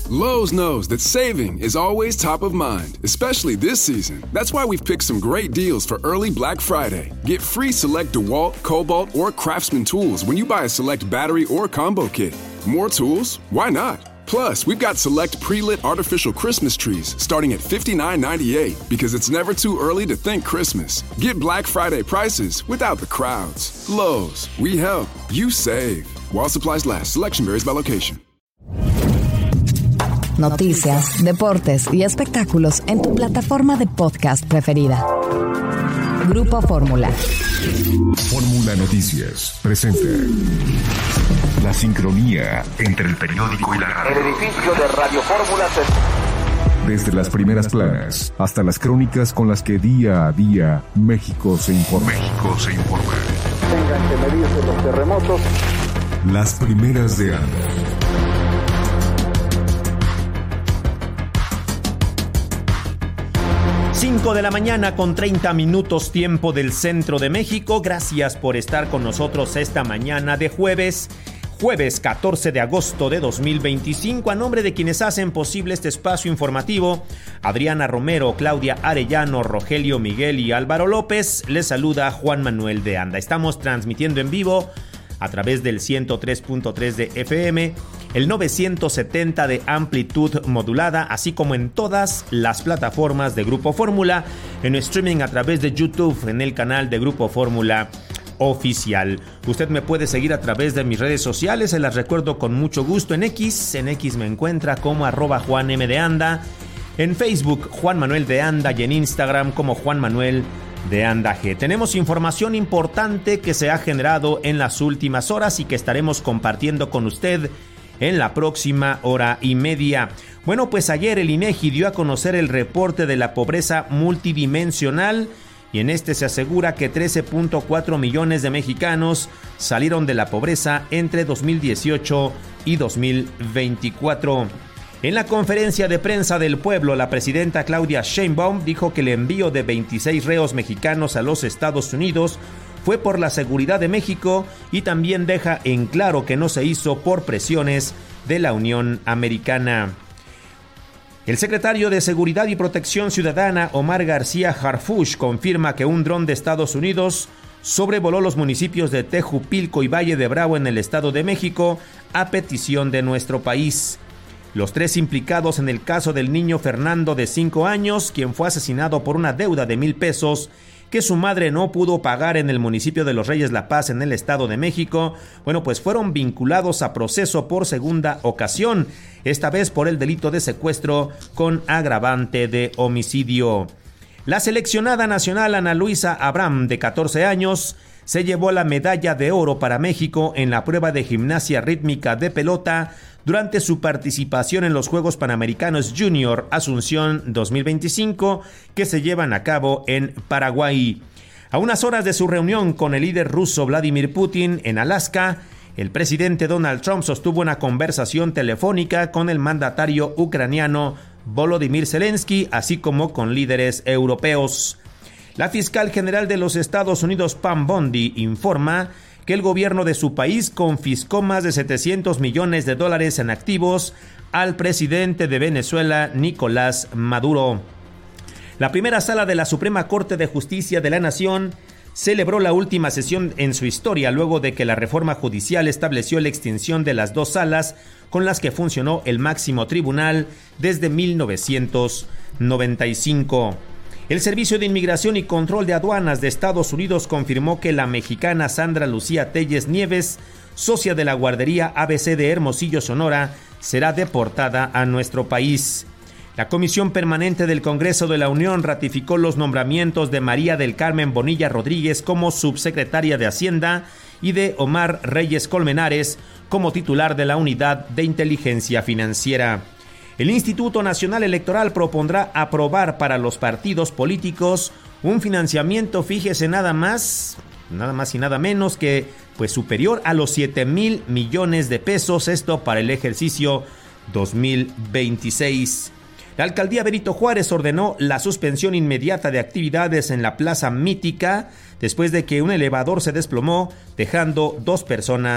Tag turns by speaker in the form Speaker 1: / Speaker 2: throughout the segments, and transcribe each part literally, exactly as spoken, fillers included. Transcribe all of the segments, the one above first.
Speaker 1: Lowe's knows that saving is always top of mind, especially this season. That's why we've picked some great deals for early Black Friday. Get free select DeWalt, Cobalt, or Craftsman tools when you buy a select battery or combo kit. More tools? Why not? Plus, we've got select pre-lit artificial Christmas trees starting at fifty-nine ninety-eight because it's never too early to think Christmas. Get Black Friday prices without the crowds. Lowe's, we help, you save. While supplies last, selection varies by location.
Speaker 2: Noticias, deportes y espectáculos en tu plataforma de podcast preferida. Grupo Fórmula.
Speaker 3: Fórmula Noticias presenta la sincronía entre el periódico y la radio.
Speaker 4: El edificio de Radio Fórmula se...
Speaker 3: Desde las primeras planas hasta las crónicas con las que día a día México se informa. México se informa.
Speaker 4: Tengan que medirse los terremotos.
Speaker 3: Las primeras de Anda.
Speaker 5: cinco de la mañana con treinta minutos tiempo del centro de México. Gracias por estar con nosotros esta mañana de jueves, jueves catorce de agosto de dos mil veinticinco. A nombre de quienes hacen posible este espacio informativo, Adriana Romero, Claudia Arellano, Rogelio Miguel y Álvaro López, les saluda Juan Manuel de Anda. Estamos transmitiendo en vivo a través del ciento tres punto tres de F M, el novecientos setenta de amplitud modulada, así como en todas las plataformas de Grupo Fórmula, en streaming a través de YouTube, en el canal de Grupo Fórmula Oficial. Usted me puede seguir a través de mis redes sociales, se las recuerdo con mucho gusto. En X, en X me encuentra como arroba Juan M de Anda, en Facebook Juan Manuel de Anda y en Instagram como Juan Manuel de Anda G. Tenemos información importante que se ha generado en las últimas horas y que estaremos compartiendo con usted en la próxima hora y media. Bueno, pues ayer el INEGI dio a conocer el reporte de la pobreza multidimensional y en este se asegura que trece punto cuatro millones de mexicanos salieron de la pobreza entre dos mil dieciocho y dos mil veinticuatro. En la conferencia de prensa del pueblo, la presidenta Claudia Sheinbaum dijo que el envío de veintiséis reos mexicanos a los Estados Unidos fue por la seguridad de México y también deja en claro que no se hizo por presiones de la Unión Americana. El secretario de Seguridad y Protección Ciudadana, Omar García Harfuch, confirma que un dron de Estados Unidos sobrevoló los municipios de Tejupilco y Valle de Bravo en el Estado de México a petición de nuestro país. Los tres implicados en el caso del niño Fernando de cinco años, quien fue asesinado por una deuda de mil pesos que su madre no pudo pagar en el municipio de Los Reyes La Paz en el Estado de México, bueno, pues fueron vinculados a proceso por segunda ocasión, esta vez por el delito de secuestro con agravante de homicidio. La seleccionada nacional Ana Luisa Abraham, de catorce años, se llevó la medalla de oro para México en la prueba de gimnasia rítmica de pelota durante su participación en los Juegos Panamericanos Junior Asunción dos mil veinticinco que se llevan a cabo en Paraguay. A unas horas de su reunión con el líder ruso Vladimir Putin en Alaska, el presidente Donald Trump sostuvo una conversación telefónica con el mandatario ucraniano Volodymyr Zelensky, así como con líderes europeos. La fiscal general de los Estados Unidos, Pam Bondi, informa que el gobierno de su país confiscó más de setecientos millones de dólares en activos al presidente de Venezuela, Nicolás Maduro. La primera sala de la Suprema Corte de Justicia de la Nación celebró la última sesión en su historia luego de que la reforma judicial estableció la extinción de las dos salas con las que funcionó el máximo tribunal desde mil novecientos noventa y cinco. El Servicio de Inmigración y Control de Aduanas de Estados Unidos confirmó que la mexicana Sandra Lucía Telles Nieves, socia de la guardería A B C de Hermosillo, Sonora, será deportada a nuestro país. La Comisión Permanente del Congreso de la Unión ratificó los nombramientos de María del Carmen Bonilla Rodríguez como subsecretaria de Hacienda y de Omar Reyes Colmenares como titular de la Unidad de Inteligencia Financiera. El Instituto Nacional Electoral propondrá aprobar para los partidos políticos un financiamiento, fíjese nada más, nada más y nada menos que pues superior a los siete mil millones de pesos, esto para el ejercicio dos mil veintiséis. La alcaldía Benito Juárez ordenó la suspensión inmediata de actividades en la Plaza Mítica después de que un elevador se desplomó, dejando dos personas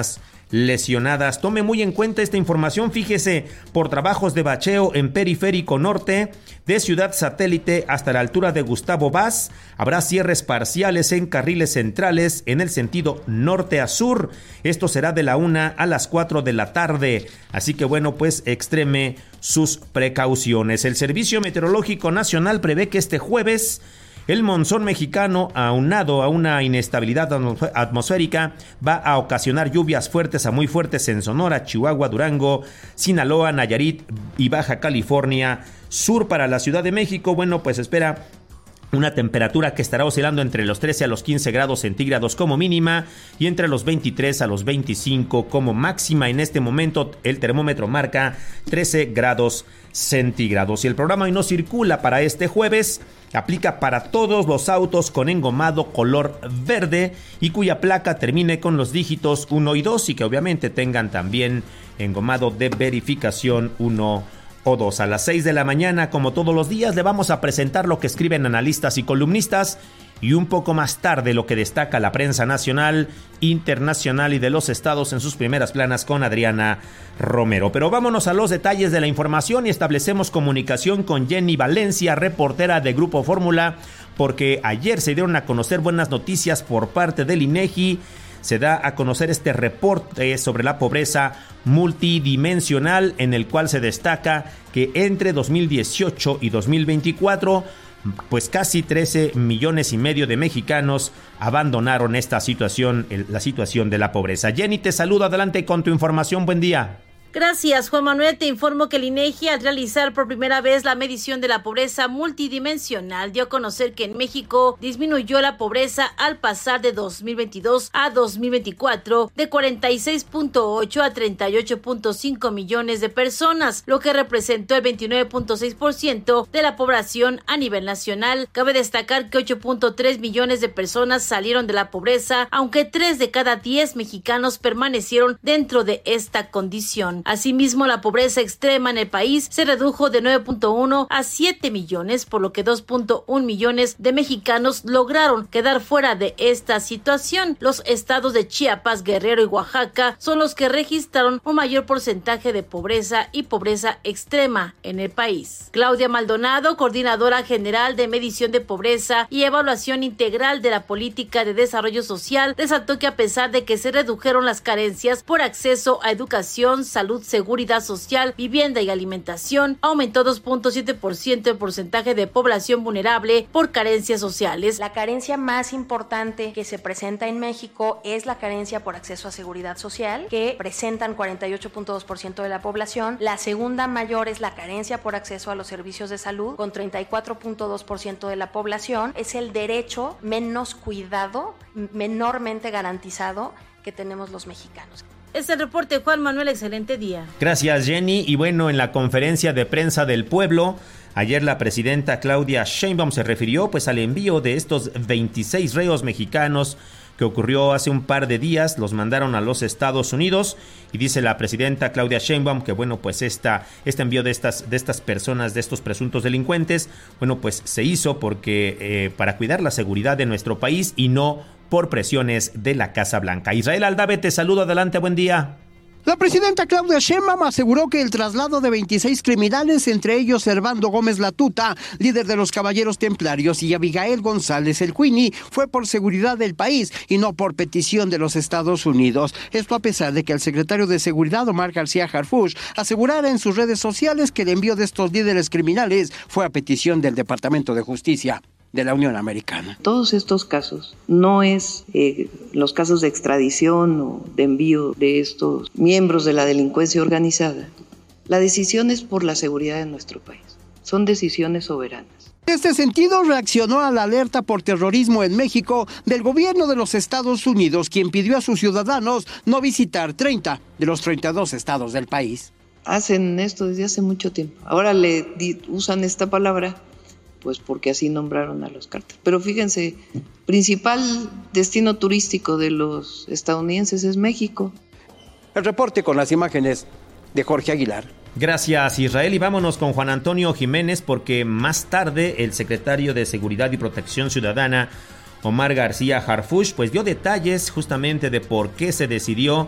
Speaker 5: lesionadas. Tome muy en cuenta esta información, fíjese, por trabajos de bacheo en Periférico Norte, de Ciudad Satélite hasta la altura de Gustavo Vaz, habrá cierres parciales en carriles centrales en el sentido norte a sur. Esto será de la una a las cuatro de la tarde, así que bueno, pues extreme sus precauciones. El Servicio Meteorológico Nacional prevé que este jueves el monzón mexicano, aunado a una inestabilidad atmosférica, va a ocasionar lluvias fuertes a muy fuertes en Sonora, Chihuahua, Durango, Sinaloa, Nayarit y Baja California Sur. Para la Ciudad de México, bueno, pues espera una temperatura que estará oscilando entre los trece a los quince grados centígrados como mínima y entre los veintitrés a los veinticinco como máxima. En este momento el termómetro marca trece grados centígrados. Y el programa Hoy No Circula para este jueves aplica para todos los autos con engomado color verde y cuya placa termine con los dígitos uno y dos y que obviamente tengan también engomado de verificación uno o dos. A las seis de la mañana, como todos los días, le vamos a presentar lo que escriben analistas y columnistas y un poco más tarde lo que destaca la prensa nacional, internacional y de los estados en sus primeras planas con Adriana Romero. Pero vámonos a los detalles de la información y establecemos comunicación con Jenny Valencia, reportera de Grupo Fórmula, porque ayer se dieron a conocer buenas noticias por parte del INEGI. Se da a conocer este reporte sobre la pobreza multidimensional en el cual se destaca que entre dos mil dieciocho y dos mil veinticuatro pues casi trece millones y medio de mexicanos abandonaron esta situación, la situación de la pobreza. Jenny, te saludo, adelante con tu información, buen día.
Speaker 6: Gracias, Juan Manuel. Te informo que el INEGI, al realizar por primera vez la medición de la pobreza multidimensional, dio a conocer que en México disminuyó la pobreza al pasar de dos mil veintidós a dos mil veinticuatro de cuarenta y seis punto ocho a treinta y ocho punto cinco millones de personas, lo que representó el veintinueve punto seis por ciento de la población a nivel nacional. Cabe destacar que ocho punto tres millones de personas salieron de la pobreza, aunque tres de cada diez mexicanos permanecieron dentro de esta condición. Asimismo, la pobreza extrema en el país se redujo de nueve punto uno a siete millones, por lo que dos punto uno millones de mexicanos lograron quedar fuera de esta situación. Los estados de Chiapas, Guerrero y Oaxaca son los que registraron un mayor porcentaje de pobreza y pobreza extrema en el país. Claudia Maldonado, coordinadora general de medición de pobreza y evaluación integral de la política de desarrollo social, resaltó que a pesar de que se redujeron las carencias por acceso a educación, salud, seguridad social, vivienda y alimentación, aumentó dos punto siete por ciento el porcentaje de población vulnerable por carencias sociales.
Speaker 7: La carencia más importante que se presenta en México es la carencia por acceso a seguridad social, que presentan cuarenta y ocho punto dos por ciento de la población. La segunda mayor es la carencia por acceso a los servicios de salud, con treinta y cuatro punto dos por ciento de la población. Es el derecho menos cuidado, menormente garantizado que tenemos los mexicanos.
Speaker 6: Es el reporte, Juan Manuel, excelente día.
Speaker 5: Gracias, Jenny. Y bueno, en la conferencia de prensa del pueblo, ayer la presidenta Claudia Sheinbaum se refirió pues al envío de estos veintiséis reos mexicanos que ocurrió hace un par de días. Los mandaron a los Estados Unidos y dice la presidenta Claudia Sheinbaum que bueno, pues esta, este envío de estas, de estas personas, de estos presuntos delincuentes, bueno, pues se hizo porque eh, para cuidar la seguridad de nuestro país y no por presiones de la Casa Blanca. Israel Aldave, te saludo, adelante, buen día.
Speaker 8: La presidenta Claudia Sheinbaum aseguró que el traslado de veintiséis criminales, entre ellos Servando Gómez Latuta, líder de los Caballeros Templarios, y Abigail González el Queenie, fue por seguridad del país y no por petición de los Estados Unidos. Esto a pesar de que el secretario de Seguridad, Omar García Harfuch, asegurara en sus redes sociales que el envío de estos líderes criminales fue a petición del Departamento de Justicia de la Unión Americana.
Speaker 9: Todos estos casos no es eh, los casos de extradición o de envío de estos miembros de la delincuencia organizada. La decisión es por la seguridad de nuestro país. Son decisiones soberanas.
Speaker 8: En este sentido, reaccionó a la alerta por terrorismo en México del gobierno de los Estados Unidos, quien pidió a sus ciudadanos no visitar treinta de los treinta y dos estados del país.
Speaker 9: Hacen esto desde hace mucho tiempo. Ahora le di, usan esta palabra pues porque así nombraron a los cárteles. Pero fíjense, principal destino turístico de los estadounidenses es México.
Speaker 8: El reporte con las imágenes de Jorge Aguilar.
Speaker 5: Gracias, Israel, y vámonos con Juan Antonio Jiménez, porque más tarde el secretario de Seguridad y Protección Ciudadana, Omar García Harfuch, pues dio detalles justamente de por qué se decidió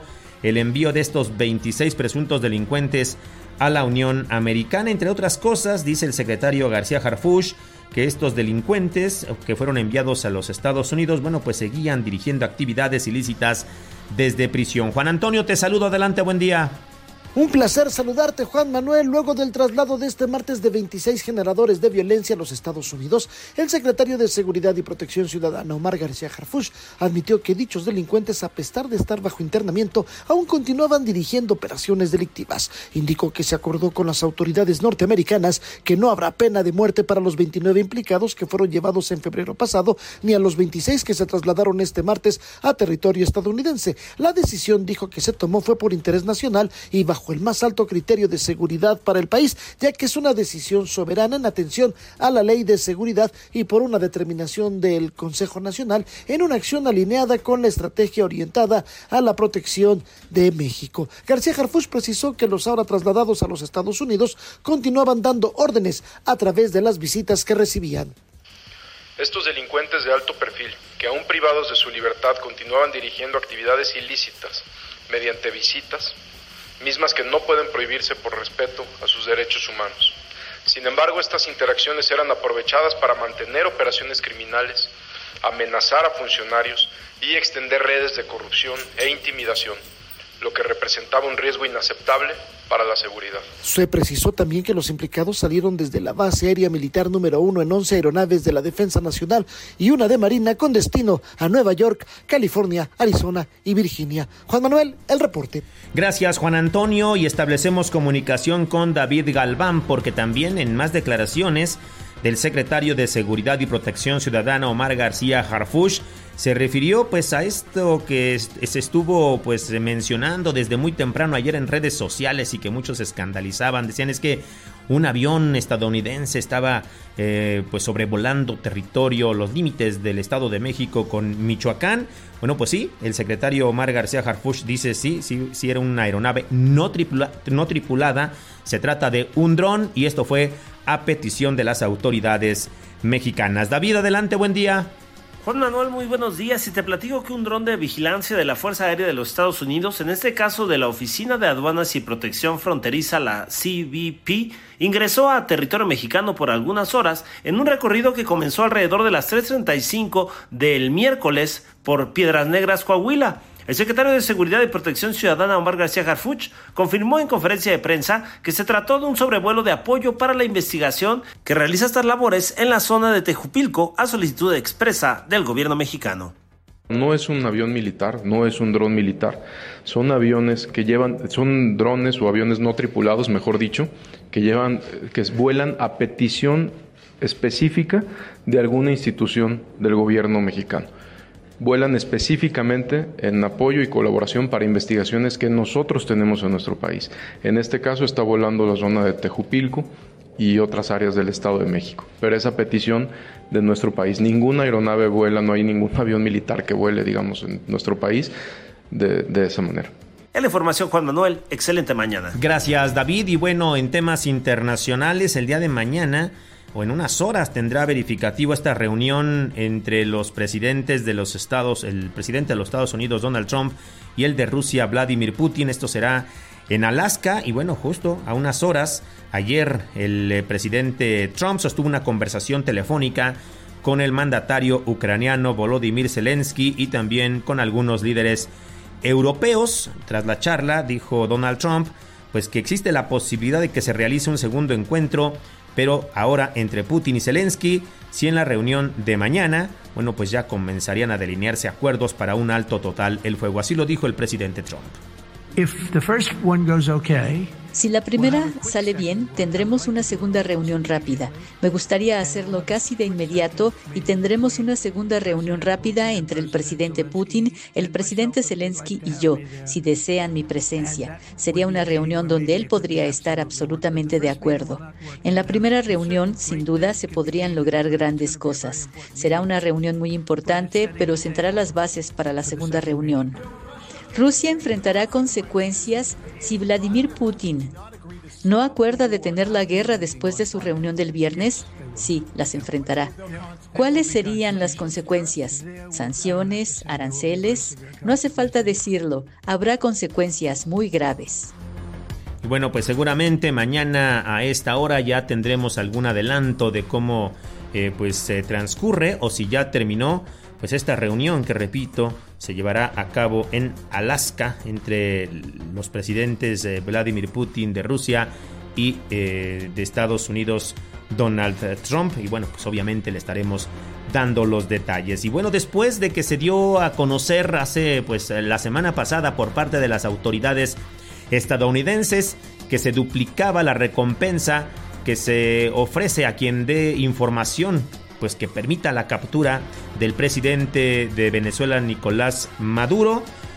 Speaker 5: el envío de estos veintiséis presuntos delincuentes a la Unión Americana. Entre otras cosas, dice el secretario García Harfuch que estos delincuentes que fueron enviados a los Estados Unidos, bueno, pues seguían dirigiendo actividades ilícitas desde prisión. Juan Antonio, te saludo, adelante, buen día.
Speaker 10: Un placer saludarte, Juan Manuel. Luego del traslado de este martes de veintiséis generadores de violencia a los Estados Unidos, el secretario de Seguridad y Protección Ciudadana, Omar García Harfuch, admitió que dichos delincuentes, a pesar de estar bajo internamiento, aún continuaban dirigiendo operaciones delictivas. Indicó que se acordó con las autoridades norteamericanas que no habrá pena de muerte para los veintinueve implicados que fueron llevados en febrero pasado, ni a los veintiséis que se trasladaron este martes a territorio estadounidense. La decisión, dijo, que se tomó fue por interés nacional y bajo el más alto criterio de seguridad para el país, ya que es una decisión soberana en atención a la ley de seguridad y por una determinación del Consejo Nacional en una acción alineada con la estrategia orientada a la protección de México. García Harfuch precisó que los ahora trasladados a los Estados Unidos continuaban dando órdenes a través de las visitas que recibían.
Speaker 11: Estos delincuentes de alto perfil, que aún privados de su libertad continuaban dirigiendo actividades ilícitas mediante visitas, mismas que no pueden prohibirse por respeto a sus derechos humanos. Sin embargo, estas interacciones eran aprovechadas para mantener operaciones criminales, amenazar a funcionarios y extender redes de corrupción e intimidación, lo que representaba un riesgo inaceptable para la seguridad.
Speaker 10: Se precisó también que los implicados salieron desde la base aérea militar número uno en once aeronaves de la Defensa Nacional y una de Marina con destino a Nueva York, California, Arizona y Virginia. Juan Manuel, el reporte.
Speaker 5: Gracias, Juan Antonio, y establecemos comunicación con David Galván porque también en más declaraciones del secretario de Seguridad y Protección Ciudadana, Omar García Harfuch, se refirió pues a esto que se estuvo pues mencionando desde muy temprano ayer en redes sociales y que muchos escandalizaban. Decían es que un avión estadounidense estaba eh, pues sobrevolando territorio, los límites del Estado de México con Michoacán. Bueno, pues sí, el secretario Omar García Harfuch dice sí, sí, sí era una aeronave no, tripula, no tripulada. Se trata de un dron y esto fue a petición de las autoridades mexicanas. David, adelante, buen día.
Speaker 12: Juan Manuel, muy buenos días. Y te platico que un dron de vigilancia de la Fuerza Aérea de los Estados Unidos, en este caso de la Oficina de Aduanas y Protección Fronteriza, la C B P, ingresó a territorio mexicano por algunas horas en un recorrido que comenzó alrededor de las tres treinta y cinco del miércoles por Piedras Negras, Coahuila. El secretario de Seguridad y Protección Ciudadana, Omar García Harfuch, confirmó en conferencia de prensa que se trató de un sobrevuelo de apoyo para la investigación que realiza estas labores en la zona de Tejupilco a solicitud expresa del gobierno mexicano.
Speaker 13: No es un avión militar, no es un dron militar, son aviones que llevan, son drones o aviones no tripulados, mejor dicho, que llevan, que vuelan a petición específica de alguna institución del gobierno mexicano. Vuelan específicamente en apoyo y colaboración para investigaciones que nosotros tenemos en nuestro país. En este caso está volando la zona de Tejupilco y otras áreas del Estado de México. Pero esa petición de nuestro país, ninguna aeronave vuela, no hay ningún avión militar que vuele, digamos, en nuestro país de, de esa manera.
Speaker 12: En la información, Juan Manuel, excelente mañana.
Speaker 5: Gracias, David. Y bueno, en temas internacionales, el día de mañana o en unas horas tendrá verificativo esta reunión entre los presidentes de los estados, el presidente de los Estados Unidos, Donald Trump, y el de Rusia, Vladimir Putin. Esto será en Alaska y bueno, justo a unas horas, ayer el eh, presidente Trump sostuvo una conversación telefónica con el mandatario ucraniano Volodymyr Zelensky y también con algunos líderes europeos. Tras la charla, dijo Donald Trump, pues que existe la posibilidad de que se realice un segundo encuentro, pero ahora entre Putin y Zelensky, si en la reunión de mañana, bueno, pues ya comenzarían a delinearse acuerdos para un alto total el fuego. Así lo dijo el presidente Trump.
Speaker 14: If the first one goes okay,
Speaker 15: si la primera sale bien, tendremos una segunda reunión rápida. Me gustaría hacerlo casi de inmediato y tendremos una segunda reunión rápida entre el presidente Putin, el presidente Zelensky y yo, si desean mi presencia. Sería una reunión donde él podría estar absolutamente de acuerdo. En la primera reunión, sin duda, se podrían lograr grandes cosas. Será una reunión muy importante, pero sentará las bases para la segunda reunión. Rusia enfrentará consecuencias si Vladimir Putin ¿No acuerda detener la guerra después de su reunión del viernes? Sí, las enfrentará. ¿Cuáles serían las consecuencias? ¿Sanciones? ¿Aranceles? No hace falta decirlo. Habrá consecuencias muy graves.
Speaker 5: Bueno, pues seguramente mañana a esta hora ya tendremos algún adelanto de cómo eh, pues se eh, transcurre o si ya terminó pues esta reunión que, repito, se llevará a cabo en Alaska entre los presidentes eh, Vladimir Putin de Rusia y eh, de Estados Unidos Donald Trump. Y bueno, pues obviamente le estaremos dando los detalles. Y bueno, después de que se dio a conocer hace pues la semana pasada por parte de las autoridades estadounidenses que se duplicaba la recompensa que se ofrece a quien dé información pues que permita la captura del presidente de Venezuela, Nicolás Maduro.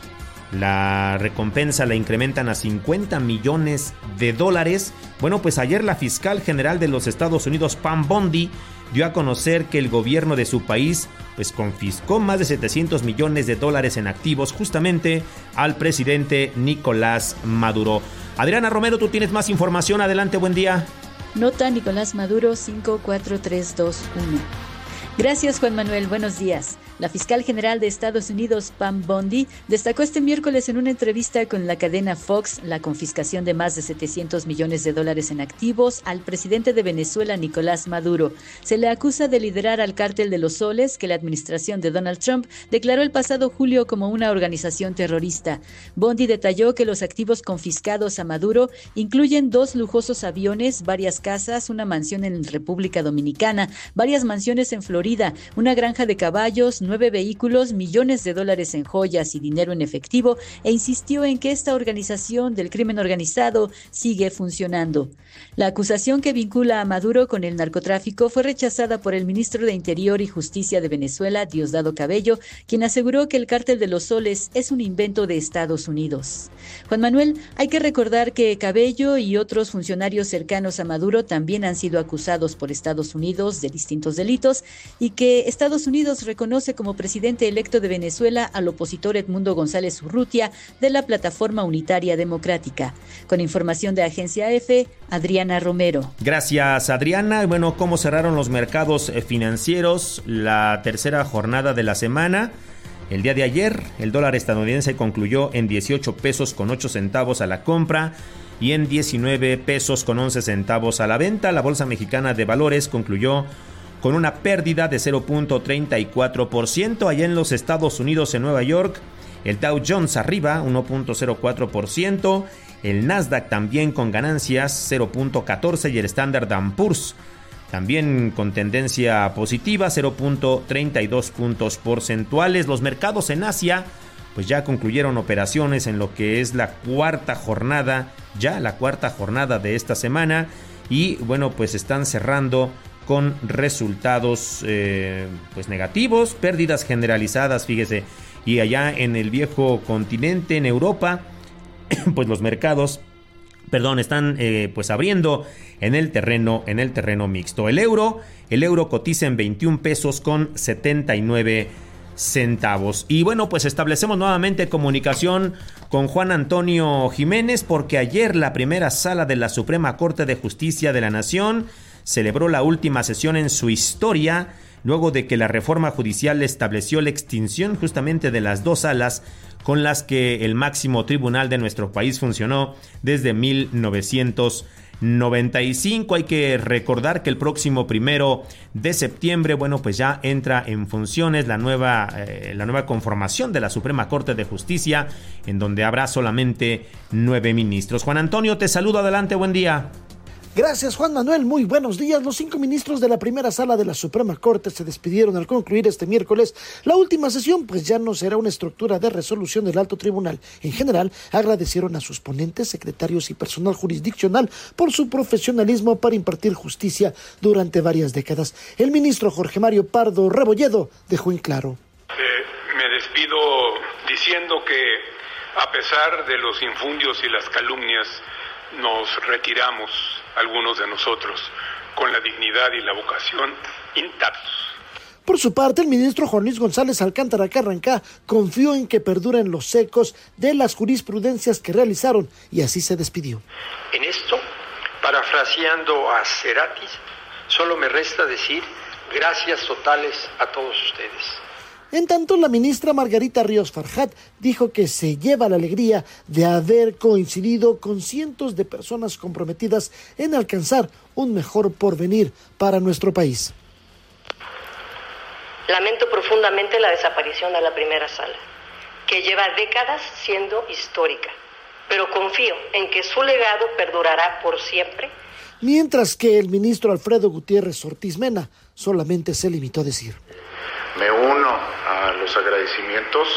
Speaker 5: La recompensa la incrementan a cincuenta millones de dólares. Bueno, pues ayer la fiscal general de los Estados Unidos, Pam Bondi, dio a conocer que el gobierno de su país pues confiscó más de setecientos millones de dólares en activos justamente al presidente Nicolás Maduro. Adriana Romero, tú tienes más información. Adelante, buen día.
Speaker 15: Nota Nicolás Maduro cinco cuatro tres dos uno. Gracias, Juan Manuel. Buenos días. La fiscal general de Estados Unidos, Pam Bondi, destacó este miércoles en una entrevista con la cadena Fox la confiscación de más de setecientos millones de dólares en activos al presidente de Venezuela, Nicolás Maduro. Se le acusa de liderar al cártel de los soles que la administración de Donald Trump declaró el pasado julio como una organización terrorista. Bondi detalló que los activos confiscados a Maduro incluyen dos lujosos aviones, varias casas, una mansión en República Dominicana, varias mansiones en Florida, una granja de caballos, nueve vehículos, millones de dólares en joyas y dinero en efectivo, e insistió en que esta organización del crimen organizado sigue funcionando. La acusación que vincula a Maduro con el narcotráfico fue rechazada por el ministro de Interior y Justicia de Venezuela, Diosdado Cabello, quien aseguró que el cártel de los soles es un invento de Estados Unidos. Juan Manuel, hay que recordar que Cabello y otros funcionarios cercanos a Maduro también han sido acusados por Estados Unidos de distintos delitos y que Estados Unidos reconoce como presidente electo de Venezuela al opositor Edmundo González Urrutia de la Plataforma Unitaria Democrática. Con información de Agencia F, Adriana Romero.
Speaker 5: Gracias, Adriana. Bueno, ¿cómo cerraron los mercados financieros la tercera jornada de la semana? El día de ayer, el dólar estadounidense concluyó en dieciocho pesos con ocho centavos a la compra y en diecinueve pesos con once centavos a la venta. La Bolsa Mexicana de Valores concluyó con una pérdida de cero punto treinta y cuatro por ciento. Allá en los Estados Unidos, en Nueva York, el Dow Jones arriba uno punto cero cuatro por ciento, el Nasdaq también con ganancias cero punto catorce por ciento y el Standard and Poor's también con tendencia positiva cero punto treinta y dos puntos porcentuales. Los mercados en Asia pues ya concluyeron operaciones en lo que es la cuarta jornada, ya la cuarta jornada de esta semana, y bueno, pues están cerrando con resultados eh, pues negativos, pérdidas generalizadas, fíjese. Y allá en el viejo continente, en Europa, pues los mercados, perdón, están eh, pues abriendo en el terreno, en el terreno mixto. El euro, el euro cotiza en veintiún pesos con setenta y nueve centavos. Y bueno, pues establecemos nuevamente comunicación con Juan Antonio Jiménez, porque ayer la primera sala de la Suprema Corte de Justicia de la Nación celebró la última sesión en su historia, luego de que la reforma judicial estableció la extinción justamente de las dos salas con las que el máximo tribunal de nuestro país funcionó desde mil novecientos noventa y cinco. Hay que recordar que el próximo primero de septiembre, bueno, pues ya entra en funciones la nueva, eh, la nueva conformación de la Suprema Corte de Justicia, en donde habrá solamente nueve ministros. Juan Antonio, te saludo, adelante, buen día.
Speaker 10: Gracias, Juan Manuel. Muy buenos días. Los cinco ministros de la primera sala de la Suprema Corte se despidieron al concluir este miércoles la última sesión, pues ya no será una estructura de resolución del alto tribunal. En general, agradecieron a sus ponentes, secretarios y personal jurisdiccional por su profesionalismo para impartir justicia durante varias décadas. El ministro Jorge Mario Pardo Rebolledo dejó en claro.
Speaker 16: Eh, me despido diciendo que, a pesar de los infundios y las calumnias, nos retiramos, algunos de nosotros, con la dignidad y la vocación intactos.
Speaker 10: Por su parte, el ministro Juan Luis González Alcántara Carrancá confió en que perduren los ecos de las jurisprudencias que realizaron y así se despidió.
Speaker 16: En esto
Speaker 17: Parafraseando a Cerati, solo me resta decir gracias totales a todos ustedes.
Speaker 10: En tanto, la ministra Margarita Ríos Farjat dijo que se lleva la alegría de haber coincidido con cientos de personas comprometidas en alcanzar un mejor porvenir para nuestro país.
Speaker 18: Lamento profundamente la desaparición de la primera sala, que lleva décadas siendo histórica, pero confío en que su legado perdurará por siempre.
Speaker 10: Mientras que el ministro Alfredo Gutiérrez Ortiz Mena solamente se limitó a decir:
Speaker 19: me uno a los agradecimientos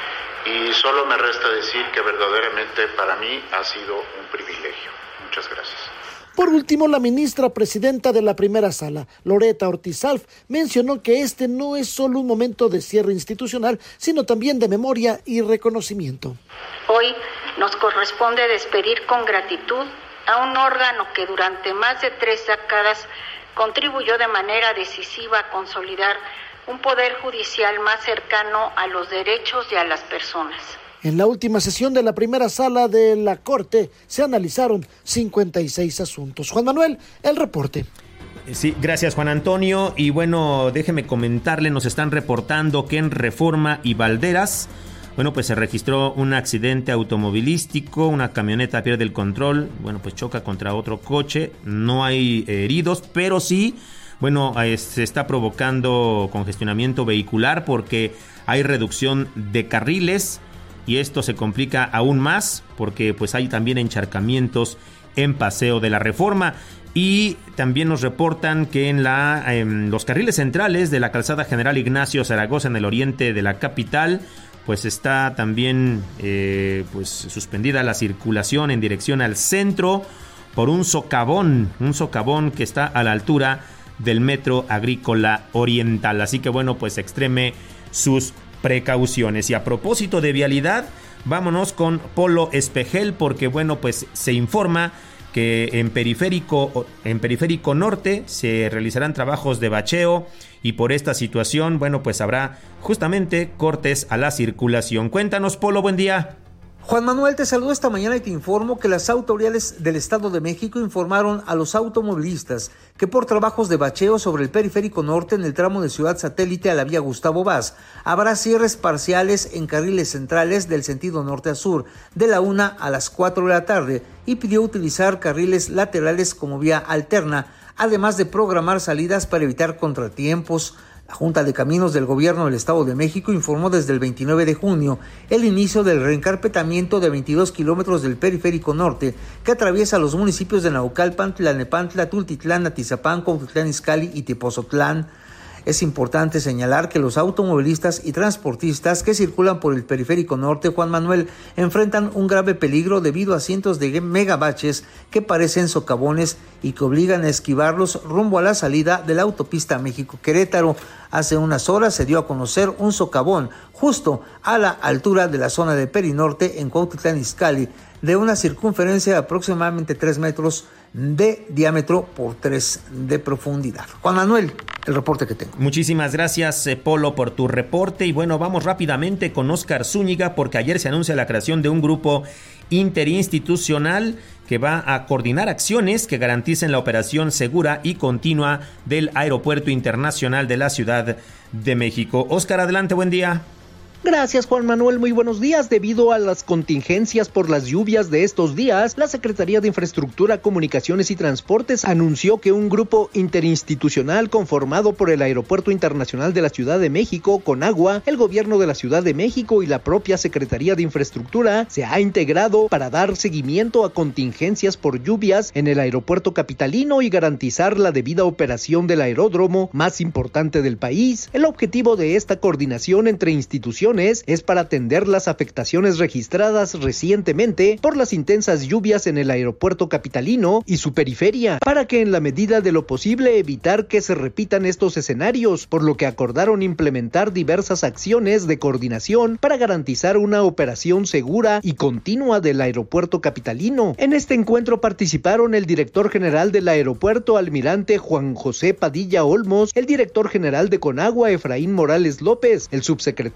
Speaker 19: y solo me resta decir que verdaderamente para mí ha sido un privilegio. Muchas gracias.
Speaker 10: Por último, la ministra presidenta de la primera sala, Loreta Ortiz Alf, mencionó que este no es solo un momento de cierre institucional, sino también de memoria y reconocimiento.
Speaker 20: Hoy nos corresponde despedir con gratitud a un órgano que durante más de tres décadas contribuyó de manera decisiva a consolidar un poder judicial más cercano a los derechos y a las personas.
Speaker 10: En la última sesión de la primera sala de la Corte se analizaron cincuenta y seis asuntos. Juan Manuel, el reporte.
Speaker 5: Sí, gracias Juan Antonio. Y bueno, déjeme comentarle, nos están reportando que en Reforma y Valderas, bueno, pues se registró un accidente automovilístico, una camioneta pierde el control, bueno, pues choca contra otro coche, no hay heridos, pero sí, bueno, se está provocando congestionamiento vehicular porque hay reducción de carriles. Y esto se complica aún más porque pues hay también encharcamientos en Paseo de la Reforma. Y también nos reportan que en la, en los carriles centrales de la calzada General Ignacio Zaragoza en el oriente de la capital, pues está también eh, pues suspendida la circulación en dirección al centro por un socavón, un socavón que está a la altura del Metro Agrícola Oriental. Así que bueno, pues extreme sus precauciones. Y a propósito de vialidad, vámonos con Polo Espejel porque bueno, pues se informa que en periférico en periférico norte se realizarán trabajos de bacheo y por esta situación, bueno, pues habrá justamente cortes a la circulación. Cuéntanos, Polo, buen día.
Speaker 21: Juan Manuel, te saludo esta mañana y te informo que las autoridades del Estado de México informaron a los automovilistas que por trabajos de bacheo sobre el periférico norte en el tramo de Ciudad Satélite a la vía Gustavo Vaz, habrá cierres parciales en carriles centrales del sentido norte a sur de la una a las cuatro de la tarde y pidió utilizar carriles laterales como vía alterna, además de programar salidas para evitar contratiempos. La Junta de Caminos del Gobierno del Estado de México informó desde el veintinueve de junio el inicio del reencarpetamiento de veintidós kilómetros del periférico norte que atraviesa los municipios de Naucalpan, Tlalnepantla, Tultitlán, Atizapán, Cuautitlán Izcalli y Tepozotlán. Es importante señalar que los automovilistas y transportistas que circulan por el periférico norte, Juan Manuel, enfrentan un grave peligro debido a cientos de megabaches que parecen socavones y que obligan a esquivarlos rumbo a la salida de la autopista México-Querétaro. Hace unas horas se dio a conocer un socavón justo a la altura de la zona de Perinorte en Cuautitlán Izcalli, de una circunferencia de aproximadamente tres metros de diámetro por tres de profundidad. Juan Manuel, el reporte que tengo.
Speaker 5: Muchísimas gracias, Polo, por tu reporte. Y bueno, vamos rápidamente con Óscar Zúñiga, porque ayer se anuncia la creación de un grupo interinstitucional que va a coordinar acciones que garanticen la operación segura y continua del Aeropuerto Internacional de la Ciudad de México. Óscar, adelante, buen día.
Speaker 22: Gracias, Juan Manuel, muy buenos días. Debido a las contingencias por las lluvias de estos días, la Secretaría de Infraestructura, Comunicaciones y Transportes anunció que un grupo interinstitucional conformado por el Aeropuerto Internacional de la Ciudad de México, Conagua, el Gobierno de la Ciudad de México y la propia Secretaría de Infraestructura se ha integrado para dar seguimiento a contingencias por lluvias en el aeropuerto capitalino y garantizar la debida operación del aeródromo más importante del país. El objetivo de esta coordinación entre instituciones es para atender las afectaciones registradas recientemente por las intensas lluvias en el aeropuerto capitalino y su periferia, para que en la medida de lo posible evitar que se repitan estos escenarios, por lo que acordaron implementar diversas acciones de coordinación para garantizar una operación segura y continua del aeropuerto capitalino. En este encuentro participaron el director general del aeropuerto, almirante Juan José Padilla Olmos, el director general de Conagua, Efraín Morales López, el subsecretario de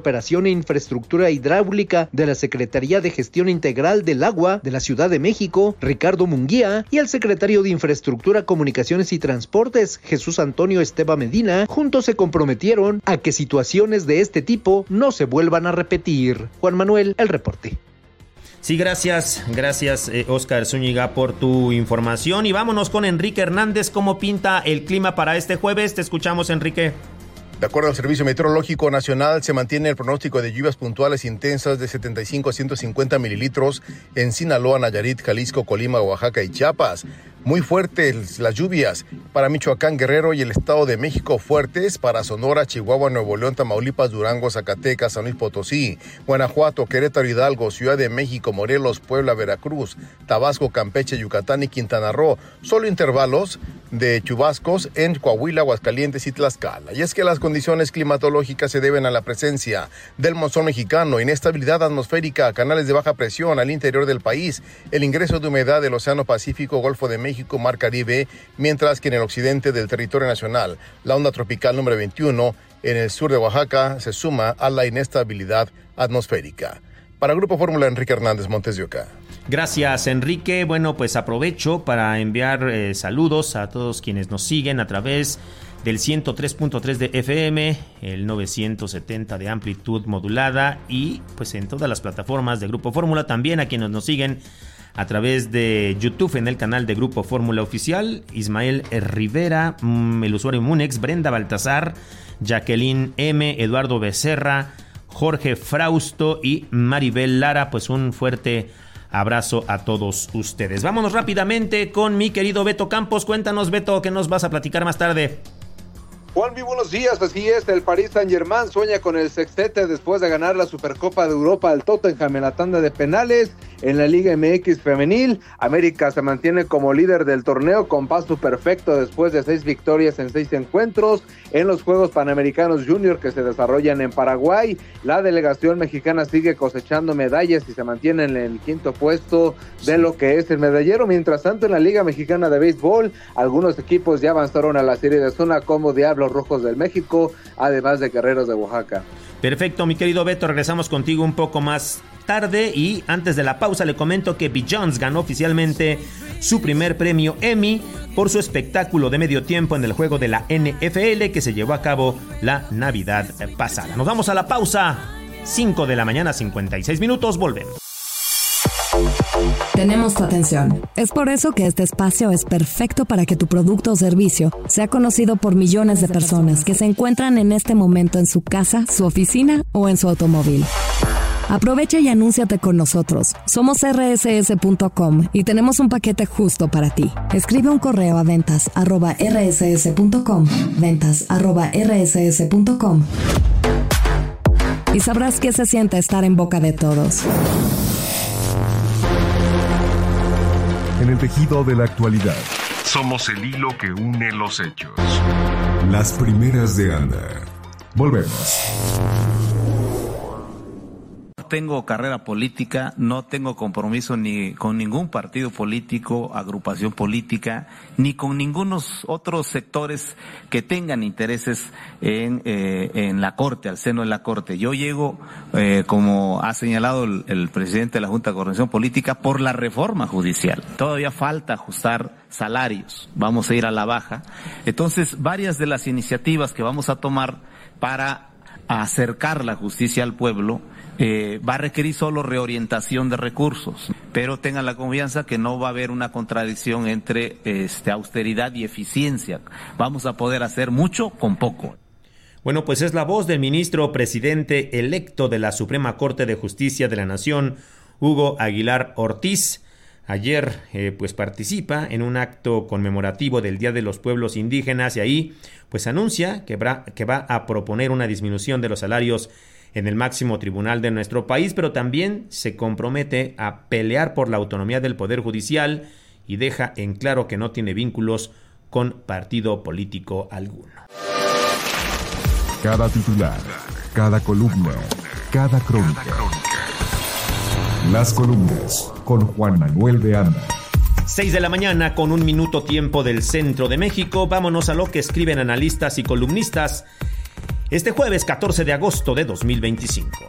Speaker 22: Operación e Infraestructura Hidráulica de la Secretaría de Gestión Integral del Agua de la Ciudad de México, Ricardo Munguía, y el secretario de Infraestructura, Comunicaciones y Transportes, Jesús Antonio Esteba Medina, juntos se comprometieron a que situaciones de este tipo no se vuelvan a repetir. Juan Manuel, el reporte.
Speaker 5: Sí, gracias, gracias eh, Oscar Zúñiga por tu información y vámonos con Enrique Hernández. ¿Cómo pinta el clima para este jueves? Te escuchamos, Enrique.
Speaker 1: De acuerdo al Servicio Meteorológico Nacional, se mantiene el pronóstico de lluvias puntuales intensas de setenta y cinco a ciento cincuenta mililitros en Sinaloa, Nayarit, Jalisco, Colima, Oaxaca y Chiapas. Muy fuertes las lluvias para Michoacán, Guerrero y el Estado de México, fuertes para Sonora, Chihuahua, Nuevo León, Tamaulipas, Durango, Zacatecas, San Luis Potosí, Guanajuato, Querétaro, Hidalgo, Ciudad de México, Morelos, Puebla, Veracruz, Tabasco, Campeche, Yucatán y Quintana Roo. Solo intervalos de chubascos en Coahuila, Aguascalientes y Tlaxcala. Y es que las condiciones climatológicas se deben a la presencia del monzón mexicano, inestabilidad atmosférica, canales de baja presión al interior del país, el ingreso de humedad del Océano Pacífico, Golfo de México, Mar Caribe, mientras que en el occidente del territorio nacional, la onda tropical número veintiuno en el sur de Oaxaca se suma a la inestabilidad atmosférica. Para Grupo Fórmula, Enrique Hernández, Montes de Oca.
Speaker 5: Gracias, Enrique. Bueno, pues aprovecho para enviar eh, saludos a todos quienes nos siguen a través del ciento tres punto tres de F M, el novecientos setenta de amplitud modulada y pues en todas las plataformas de Grupo Fórmula, también a quienes nos siguen a través de YouTube en el canal de Grupo Fórmula Oficial, Ismael Rivera, el usuario Munex, Brenda Baltasar, Jacqueline M, Eduardo Becerra, Jorge Frausto y Maribel Lara. Pues un fuerte abrazo a todos ustedes. Vámonos rápidamente con mi querido Beto Campos. Cuéntanos, Beto, ¿qué nos vas a platicar más tarde?
Speaker 2: Juanmi, buenos días, así es, el Paris Saint-Germain sueña con el sextete después de ganar la Supercopa de Europa al Tottenham en la tanda de penales. En la Liga M X femenil, América se mantiene como líder del torneo con paso perfecto después de seis victorias en seis encuentros. En los Juegos Panamericanos Junior que se desarrollan en Paraguay, la delegación mexicana sigue cosechando medallas y se mantiene en el quinto puesto de lo que es el medallero. Mientras tanto, en la Liga Mexicana de Béisbol, algunos equipos ya avanzaron a la serie de zona como Diablos Rojos del México, además de Guerreros de Oaxaca.
Speaker 5: Perfecto, mi querido Beto, regresamos contigo un poco más tarde y antes de la pausa le comento que Beyoncé ganó oficialmente su primer premio Emmy por su espectáculo de medio tiempo en el juego de la N F L que se llevó a cabo la Navidad pasada. Nos vamos a la pausa, cinco de la mañana, cincuenta y seis minutos, volvemos.
Speaker 23: Tenemos tu atención. Es por eso que este espacio es perfecto para que tu producto o servicio sea conocido por millones de personas que se encuentran en este momento en su casa, su oficina o en su automóvil. Aprovecha y anúnciate con nosotros. Somos erre ese ese punto com y tenemos un paquete justo para ti. Escribe un correo a ventas arroba erre ese ese punto com, ventas arroba erre ese ese punto com y sabrás qué se siente estar en boca de todos.
Speaker 3: En el tejido de la actualidad, somos el hilo que une los hechos. Las primeras de Anda. Volvemos.
Speaker 24: No tengo carrera política, no tengo compromiso ni con ningún partido político, agrupación política, ni con ningunos otros sectores que tengan intereses en, eh, en la Corte, al seno de la Corte. Yo llego, eh, como ha señalado el, el presidente de la Junta de Coordinación Política, por la reforma judicial. Todavía falta ajustar salarios, vamos a ir a la baja. Entonces, varias de las iniciativas que vamos a tomar para acercar la justicia al pueblo Eh, va a requerir solo reorientación de recursos, pero tengan la confianza que no va a haber una contradicción entre este, austeridad y eficiencia. Vamos a poder hacer mucho con poco.
Speaker 5: Bueno, pues es la voz del ministro presidente electo de la Suprema Corte de Justicia de la Nación, Hugo Aguilar Ortiz. Ayer eh, pues participa en un acto conmemorativo del Día de los Pueblos Indígenas y ahí pues anuncia que va, que va a proponer una disminución de los salarios en el máximo tribunal de nuestro país, pero también se compromete a pelear por la autonomía del Poder Judicial y deja en claro que no tiene vínculos con partido político alguno.
Speaker 3: Cada titular, cada columna, cada crónica. Las columnas con Juan Manuel de Anda.
Speaker 5: seis de la mañana con un minuto tiempo del centro de México. Vámonos a lo que escriben analistas y columnistas. este jueves catorce de agosto de dos mil veinticinco.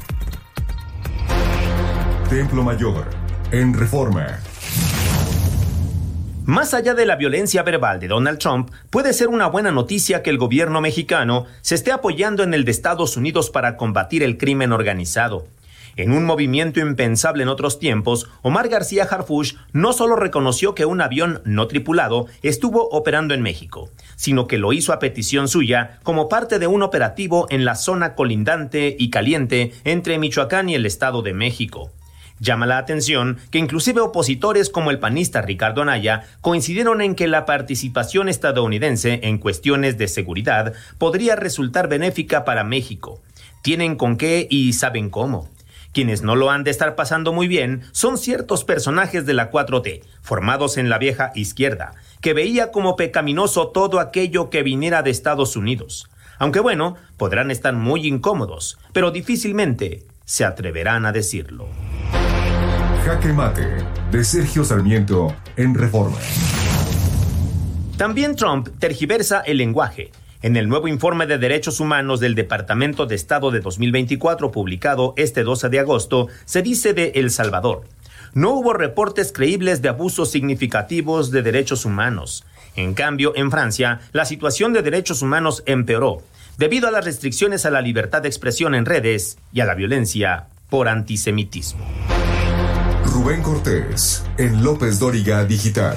Speaker 3: Templo Mayor, en Reforma.
Speaker 5: Más allá de la violencia verbal de Donald Trump, puede ser una buena noticia que el gobierno mexicano se esté apoyando en el de Estados Unidos para combatir el crimen organizado. En un movimiento impensable en otros tiempos, Omar García Harfuch no solo reconoció que un avión no tripulado estuvo operando en México, sino que lo hizo a petición suya como parte de un operativo en la zona colindante y caliente entre Michoacán y el Estado de México. Llama la atención que inclusive opositores como el panista Ricardo Anaya coincidieron en que la participación estadounidense en cuestiones de seguridad podría resultar benéfica para México. Tienen con qué y saben cómo. Quienes no lo han de estar pasando muy bien son ciertos personajes de la cuatro T, formados en la vieja izquierda, que veía como pecaminoso todo aquello que viniera de Estados Unidos. Aunque bueno, podrán estar muy incómodos, pero difícilmente se atreverán a decirlo.
Speaker 3: Jaque Mate, de Sergio Sarmiento, en Reforma.
Speaker 5: También Trump tergiversa el lenguaje. En el nuevo informe de derechos humanos del Departamento de Estado de dos mil veinticuatro, publicado este doce de agosto, se dice de El Salvador: no hubo reportes creíbles de abusos significativos de derechos humanos. En cambio, en Francia, la situación de derechos humanos empeoró, debido a las restricciones a la libertad de expresión en redes y a la violencia por antisemitismo.
Speaker 3: Rubén Cortés, en López Dóriga Digital.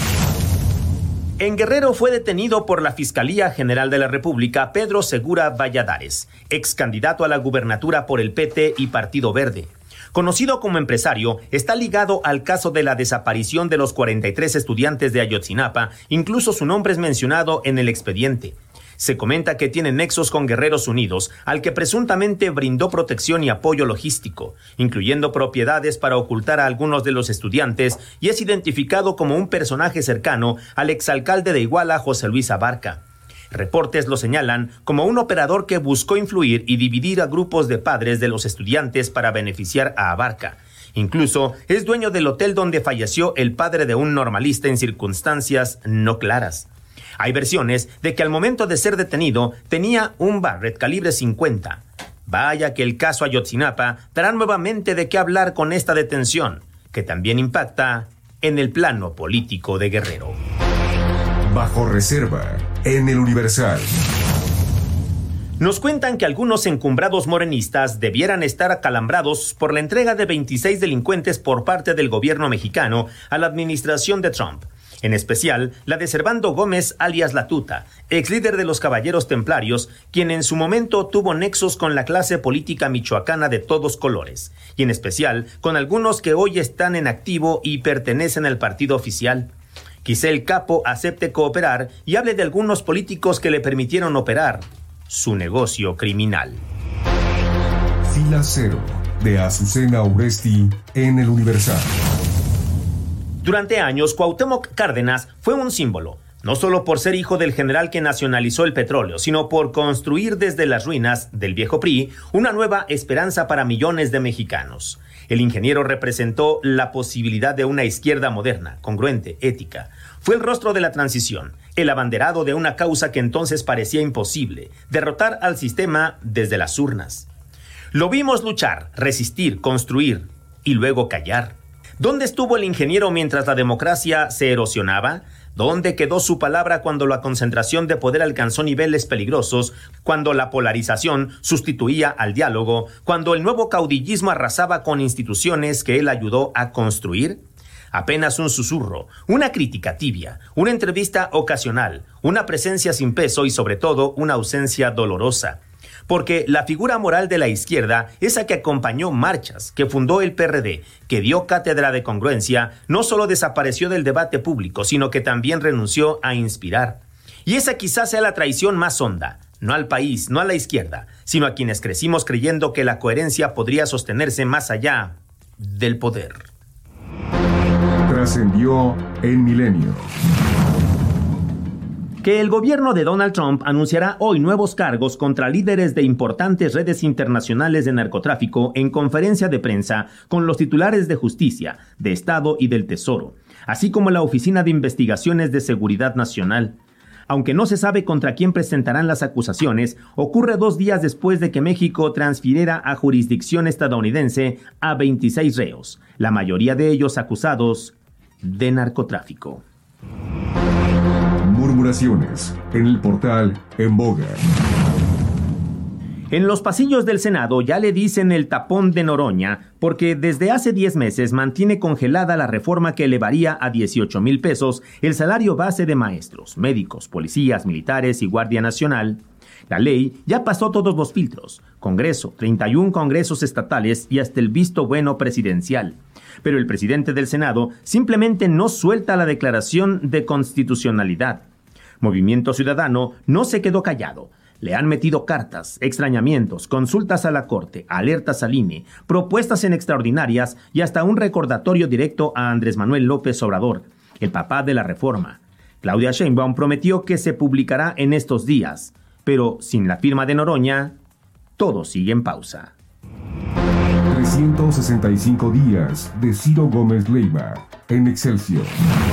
Speaker 5: En Guerrero fue detenido por la Fiscalía General de la República Pedro Segura Valladares, ex candidato a la gubernatura por el P T y Partido Verde. Conocido como empresario, está ligado al caso de la desaparición de los cuarenta y tres estudiantes de Ayotzinapa, incluso su nombre es mencionado en el expediente. Se comenta que tiene nexos con Guerreros Unidos, al que presuntamente brindó protección y apoyo logístico, incluyendo propiedades para ocultar a algunos de los estudiantes, y es identificado como un personaje cercano al exalcalde de Iguala, José Luis Abarca. Reportes lo señalan como un operador que buscó influir y dividir a grupos de padres de los estudiantes para beneficiar a Abarca. Incluso es dueño del hotel donde falleció el padre de un normalista en circunstancias no claras. Hay versiones de que al momento de ser detenido tenía un Barrett calibre cincuenta. Vaya que el caso Ayotzinapa dará nuevamente de qué hablar con esta detención, que también impacta en el plano político de Guerrero.
Speaker 3: Bajo reserva, en el Universal.
Speaker 5: Nos cuentan que algunos encumbrados morenistas debieran estar acalambrados por la entrega de veintiséis delincuentes por parte del gobierno mexicano a la administración de Trump. En especial, la de Servando Gómez alias La Tuta, ex líder de los Caballeros Templarios, quien en su momento tuvo nexos con la clase política michoacana de todos colores, y en especial con algunos que hoy están en activo y pertenecen al partido oficial. Quizá el capo acepte cooperar y hable de algunos políticos que le permitieron operar su negocio criminal.
Speaker 3: Fila Cero, de Azucena Uresti, en el Universal.
Speaker 5: Durante años, Cuauhtémoc Cárdenas fue un símbolo, no solo por ser hijo del general que nacionalizó el petróleo, sino por construir desde las ruinas del viejo P R I una nueva esperanza para millones de mexicanos. El ingeniero representó la posibilidad de una izquierda moderna, congruente, ética. Fue el rostro de la transición, el abanderado de una causa que entonces parecía imposible, derrotar al sistema desde las urnas. Lo vimos luchar, resistir, construir y luego callar. ¿Dónde estuvo el ingeniero mientras la democracia se erosionaba? ¿Dónde quedó su palabra cuando la concentración de poder alcanzó niveles peligrosos, cuando la polarización sustituía al diálogo, cuando el nuevo caudillismo arrasaba con instituciones que él ayudó a construir? Apenas un susurro, una crítica tibia, una entrevista ocasional, una presencia sin peso y sobre todo una ausencia dolorosa. Porque la figura moral de la izquierda, esa que acompañó marchas, que fundó el P R D, que dio cátedra de congruencia, no solo desapareció del debate público, sino que también renunció a inspirar. Y esa quizás sea la traición más honda, no al país, no a la izquierda, sino a quienes crecimos creyendo que la coherencia podría sostenerse más allá del poder.
Speaker 3: Trascendió en Milenio.
Speaker 5: Que el gobierno de Donald Trump anunciará hoy nuevos cargos contra líderes de importantes redes internacionales de narcotráfico en conferencia de prensa con los titulares de Justicia, de Estado y del Tesoro, así como la Oficina de Investigaciones de Seguridad Nacional. Aunque no se sabe contra quién presentarán las acusaciones, ocurre dos días después de que México transfiriera a jurisdicción estadounidense a veintiséis reos, la mayoría de ellos acusados de narcotráfico.
Speaker 3: Murmuraciones en el portal En Boga.
Speaker 5: En los pasillos del Senado ya le dicen el tapón de Noroña porque desde hace diez meses mantiene congelada la reforma que elevaría a dieciocho mil pesos el salario base de maestros, médicos, policías, militares y Guardia Nacional. La ley ya pasó todos los filtros, Congreso, treinta y uno congresos estatales y hasta el visto bueno presidencial. Pero el presidente del Senado simplemente no suelta la declaración de constitucionalidad. Movimiento Ciudadano no se quedó callado. Le han metido cartas, extrañamientos, consultas a la Corte, alertas al I N E, propuestas en extraordinarias y hasta un recordatorio directo a Andrés Manuel López Obrador, el papá de la reforma. Claudia Sheinbaum prometió que se publicará en estos días, pero sin la firma de Noroña, todo sigue en pausa.
Speaker 3: trescientos sesenta y cinco días de Ciro Gómez Leiva en Excelsior.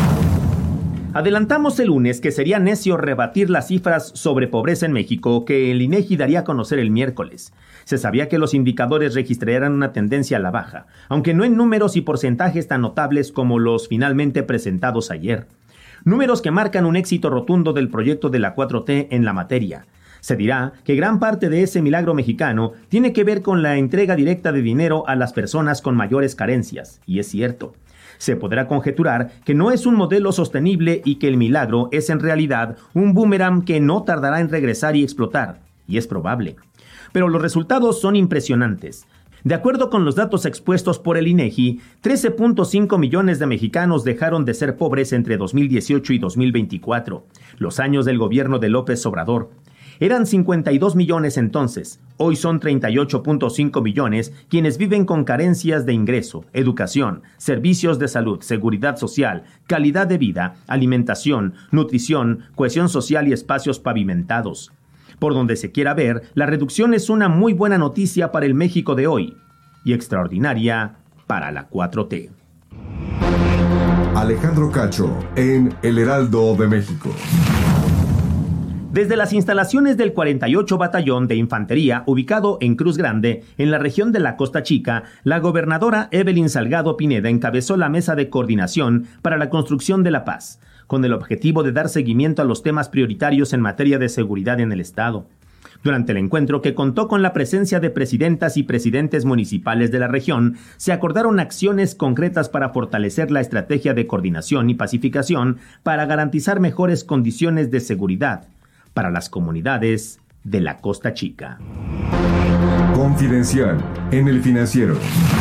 Speaker 5: Adelantamos el lunes que sería necio rebatir las cifras sobre pobreza en México que el INEGI daría a conocer el miércoles. Se sabía que los indicadores registrarían una tendencia a la baja, aunque no en números y porcentajes tan notables como los finalmente presentados ayer. Números que marcan un éxito rotundo del proyecto de la cuatro T en la materia. Se dirá que gran parte de ese milagro mexicano tiene que ver con la entrega directa de dinero a las personas con mayores carencias, y es cierto. Se podrá conjeturar que no es un modelo sostenible y que el milagro es en realidad un boomerang que no tardará en regresar y explotar, y es probable. Pero los resultados son impresionantes. De acuerdo con los datos expuestos por el INEGI, trece punto cinco millones de mexicanos dejaron de ser pobres entre dos mil dieciocho y dos mil veinticuatro, los años del gobierno de López Obrador. Eran cincuenta y dos millones entonces, hoy son treinta y ocho punto cinco millones quienes viven con carencias de ingreso, educación, servicios de salud, seguridad social, calidad de vida, alimentación, nutrición, cohesión social y espacios pavimentados. Por donde se quiera ver, la reducción es una muy buena noticia para el México de hoy y extraordinaria para la cuatro T.
Speaker 3: Alejandro Cacho en El Heraldo de México.
Speaker 5: Desde las instalaciones del cuarenta y ocho Batallón de Infantería, ubicado en Cruz Grande, en la región de la Costa Chica, la gobernadora Evelyn Salgado Pineda encabezó la mesa de coordinación para la construcción de la paz, con el objetivo de dar seguimiento a los temas prioritarios en materia de seguridad en el Estado. Durante el encuentro, que contó con la presencia de presidentas y presidentes municipales de la región, se acordaron acciones concretas para fortalecer la estrategia de coordinación y pacificación para garantizar mejores condiciones de seguridad para las comunidades de la Costa Chica.
Speaker 3: Confidencial en El Financiero.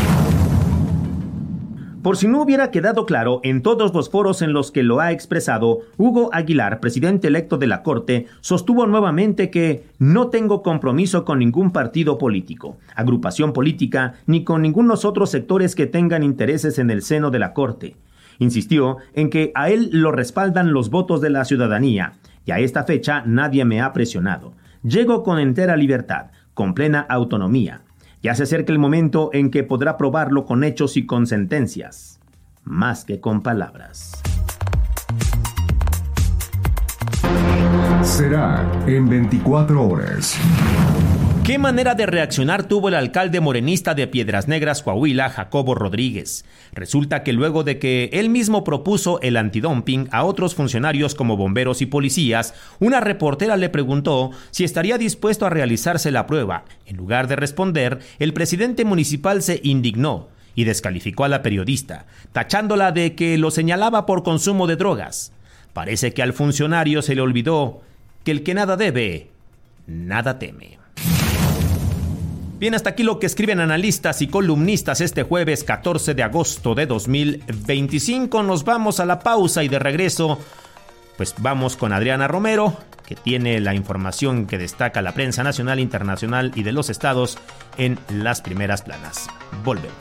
Speaker 5: Por si no hubiera quedado claro, en todos los foros en los que lo ha expresado, Hugo Aguilar, presidente electo de la Corte, sostuvo nuevamente que no tengo compromiso con ningún partido político, agrupación política, ni con ningunos otros sectores que tengan intereses en el seno de la Corte. Insistió en que a él lo respaldan los votos de la ciudadanía, y a esta fecha nadie me ha presionado. Llego con entera libertad, con plena autonomía. Ya se acerca el momento en que podrá probarlo con hechos y con sentencias, más que con palabras.
Speaker 3: Será en veinticuatro horas.
Speaker 5: ¿Qué manera de reaccionar tuvo el alcalde morenista de Piedras Negras, Coahuila, Jacobo Rodríguez? Resulta que luego de que él mismo propuso el antidumping a otros funcionarios como bomberos y policías, una reportera le preguntó si estaría dispuesto a realizarse la prueba. En lugar de responder, el presidente municipal se indignó y descalificó a la periodista, tachándola de que lo señalaba por consumo de drogas. Parece que al funcionario se le olvidó que el que nada debe, nada teme. Bien, hasta aquí lo que escriben analistas y columnistas este jueves catorce de agosto de dos mil veinticinco. Nos vamos a la pausa y de regreso, pues vamos con Adriana Romero, que tiene la información que destaca la prensa nacional, internacional y de los estados en las primeras planas. Volvemos.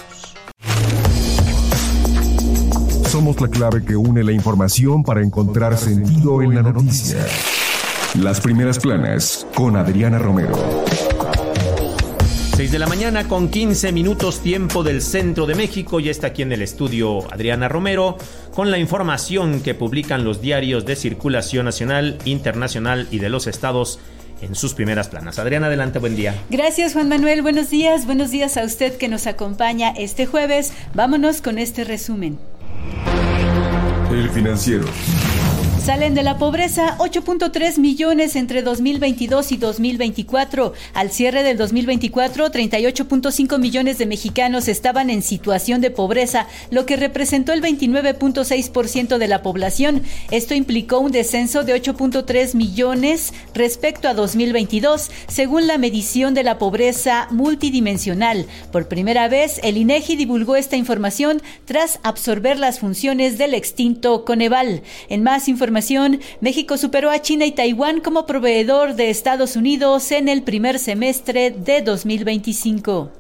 Speaker 3: Somos la clave que une la información para encontrar sentido en la noticia. Las primeras planas con Adriana Romero.
Speaker 5: seis de la mañana con quince minutos tiempo del centro de México. Ya está aquí en el estudio Adriana Romero con la información que publican los diarios de circulación nacional, internacional y de los estados en sus primeras planas. Adriana, adelante, buen día.
Speaker 4: Gracias, Juan Manuel, buenos días, buenos días a usted que nos acompaña este jueves. Vámonos con este resumen.
Speaker 3: El Financiero.
Speaker 4: Salen de la pobreza ocho punto tres millones entre dos mil veintidós y dos mil veinticuatro. Al cierre del dos mil veinticuatro, treinta y ocho punto cinco millones de mexicanos estaban en situación de pobreza, lo que representó el veintinueve punto seis por ciento de la población. Esto implicó un descenso de ocho punto tres millones respecto a dos mil veintidós, según la medición de la pobreza multidimensional. Por primera vez, el INEGI divulgó esta información tras absorber las funciones del extinto Coneval. En más información, México superó a China y Taiwán como proveedor de Estados Unidos en el primer semestre de dos mil veinticinco.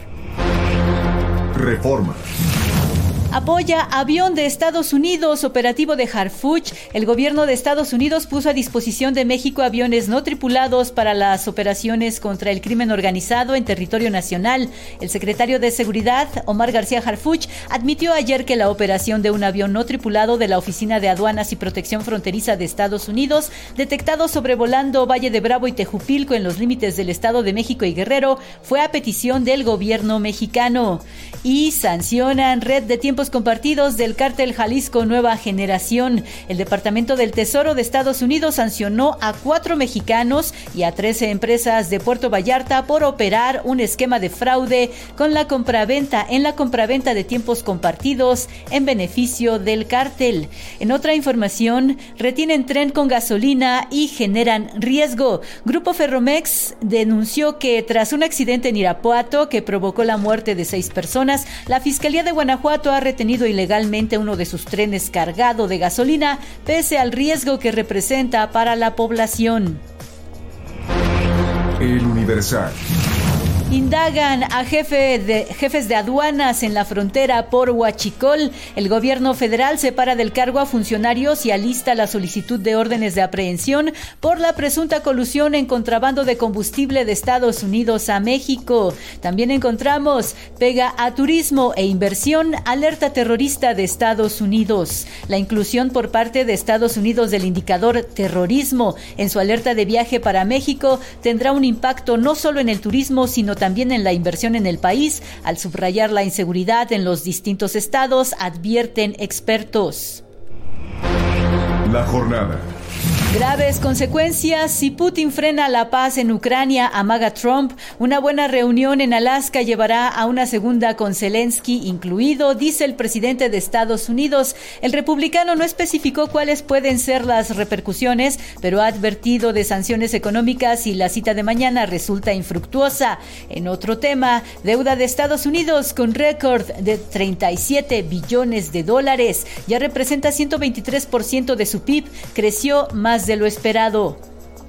Speaker 3: Reforma.
Speaker 4: Apoya avión de Estados Unidos, operativo de Harfuch. El gobierno de Estados Unidos puso a disposición de México aviones no tripulados para las operaciones contra el crimen organizado en territorio nacional. El secretario de Seguridad, Omar García Harfuch, admitió ayer que la operación de un avión no tripulado de la Oficina de Aduanas y Protección Fronteriza de Estados Unidos, detectado sobrevolando Valle de Bravo y Tejupilco en los límites del Estado de México y Guerrero, fue a petición del gobierno mexicano. Y sancionan red de tiempos compartidos del cártel Jalisco Nueva Generación. El Departamento del Tesoro de Estados Unidos sancionó a cuatro mexicanos y a trece empresas de Puerto Vallarta por operar un esquema de fraude con la compraventa en la compraventa de tiempos compartidos en beneficio del cártel. En otra información, retienen tren con gasolina y generan riesgo. Grupo Ferromex denunció que tras un accidente en Irapuato que provocó la muerte de seis personas, la Fiscalía de Guanajuato ha retenido ilegalmente uno de sus trenes cargado de gasolina, pese al riesgo que representa para la población.
Speaker 3: El Universal.
Speaker 4: Indagan a jefe de, jefes de aduanas en la frontera por Huachicol. El gobierno federal separa del cargo a funcionarios y alista la solicitud de órdenes de aprehensión por la presunta colusión en contrabando de combustible de Estados Unidos a México. También encontramos pega a turismo e inversión, alerta terrorista de Estados Unidos. La inclusión por parte de Estados Unidos del indicador terrorismo en su alerta de viaje para México tendrá un impacto no solo en el turismo, sino también en la inversión en el país, al subrayar la inseguridad en los distintos estados, advierten expertos.
Speaker 3: La jornada.
Speaker 4: Graves consecuencias si Putin frena la paz en Ucrania, amaga Trump. Una buena reunión en Alaska llevará a una segunda con Zelensky incluido, dice el presidente de Estados Unidos. El republicano no especificó cuáles pueden ser las repercusiones, pero ha advertido de sanciones económicas si la cita de mañana resulta infructuosa. En otro tema, deuda de Estados Unidos con récord de treinta y siete billones de dólares. Ya representa ciento veintitrés por ciento de su P I B, creció más de lo esperado.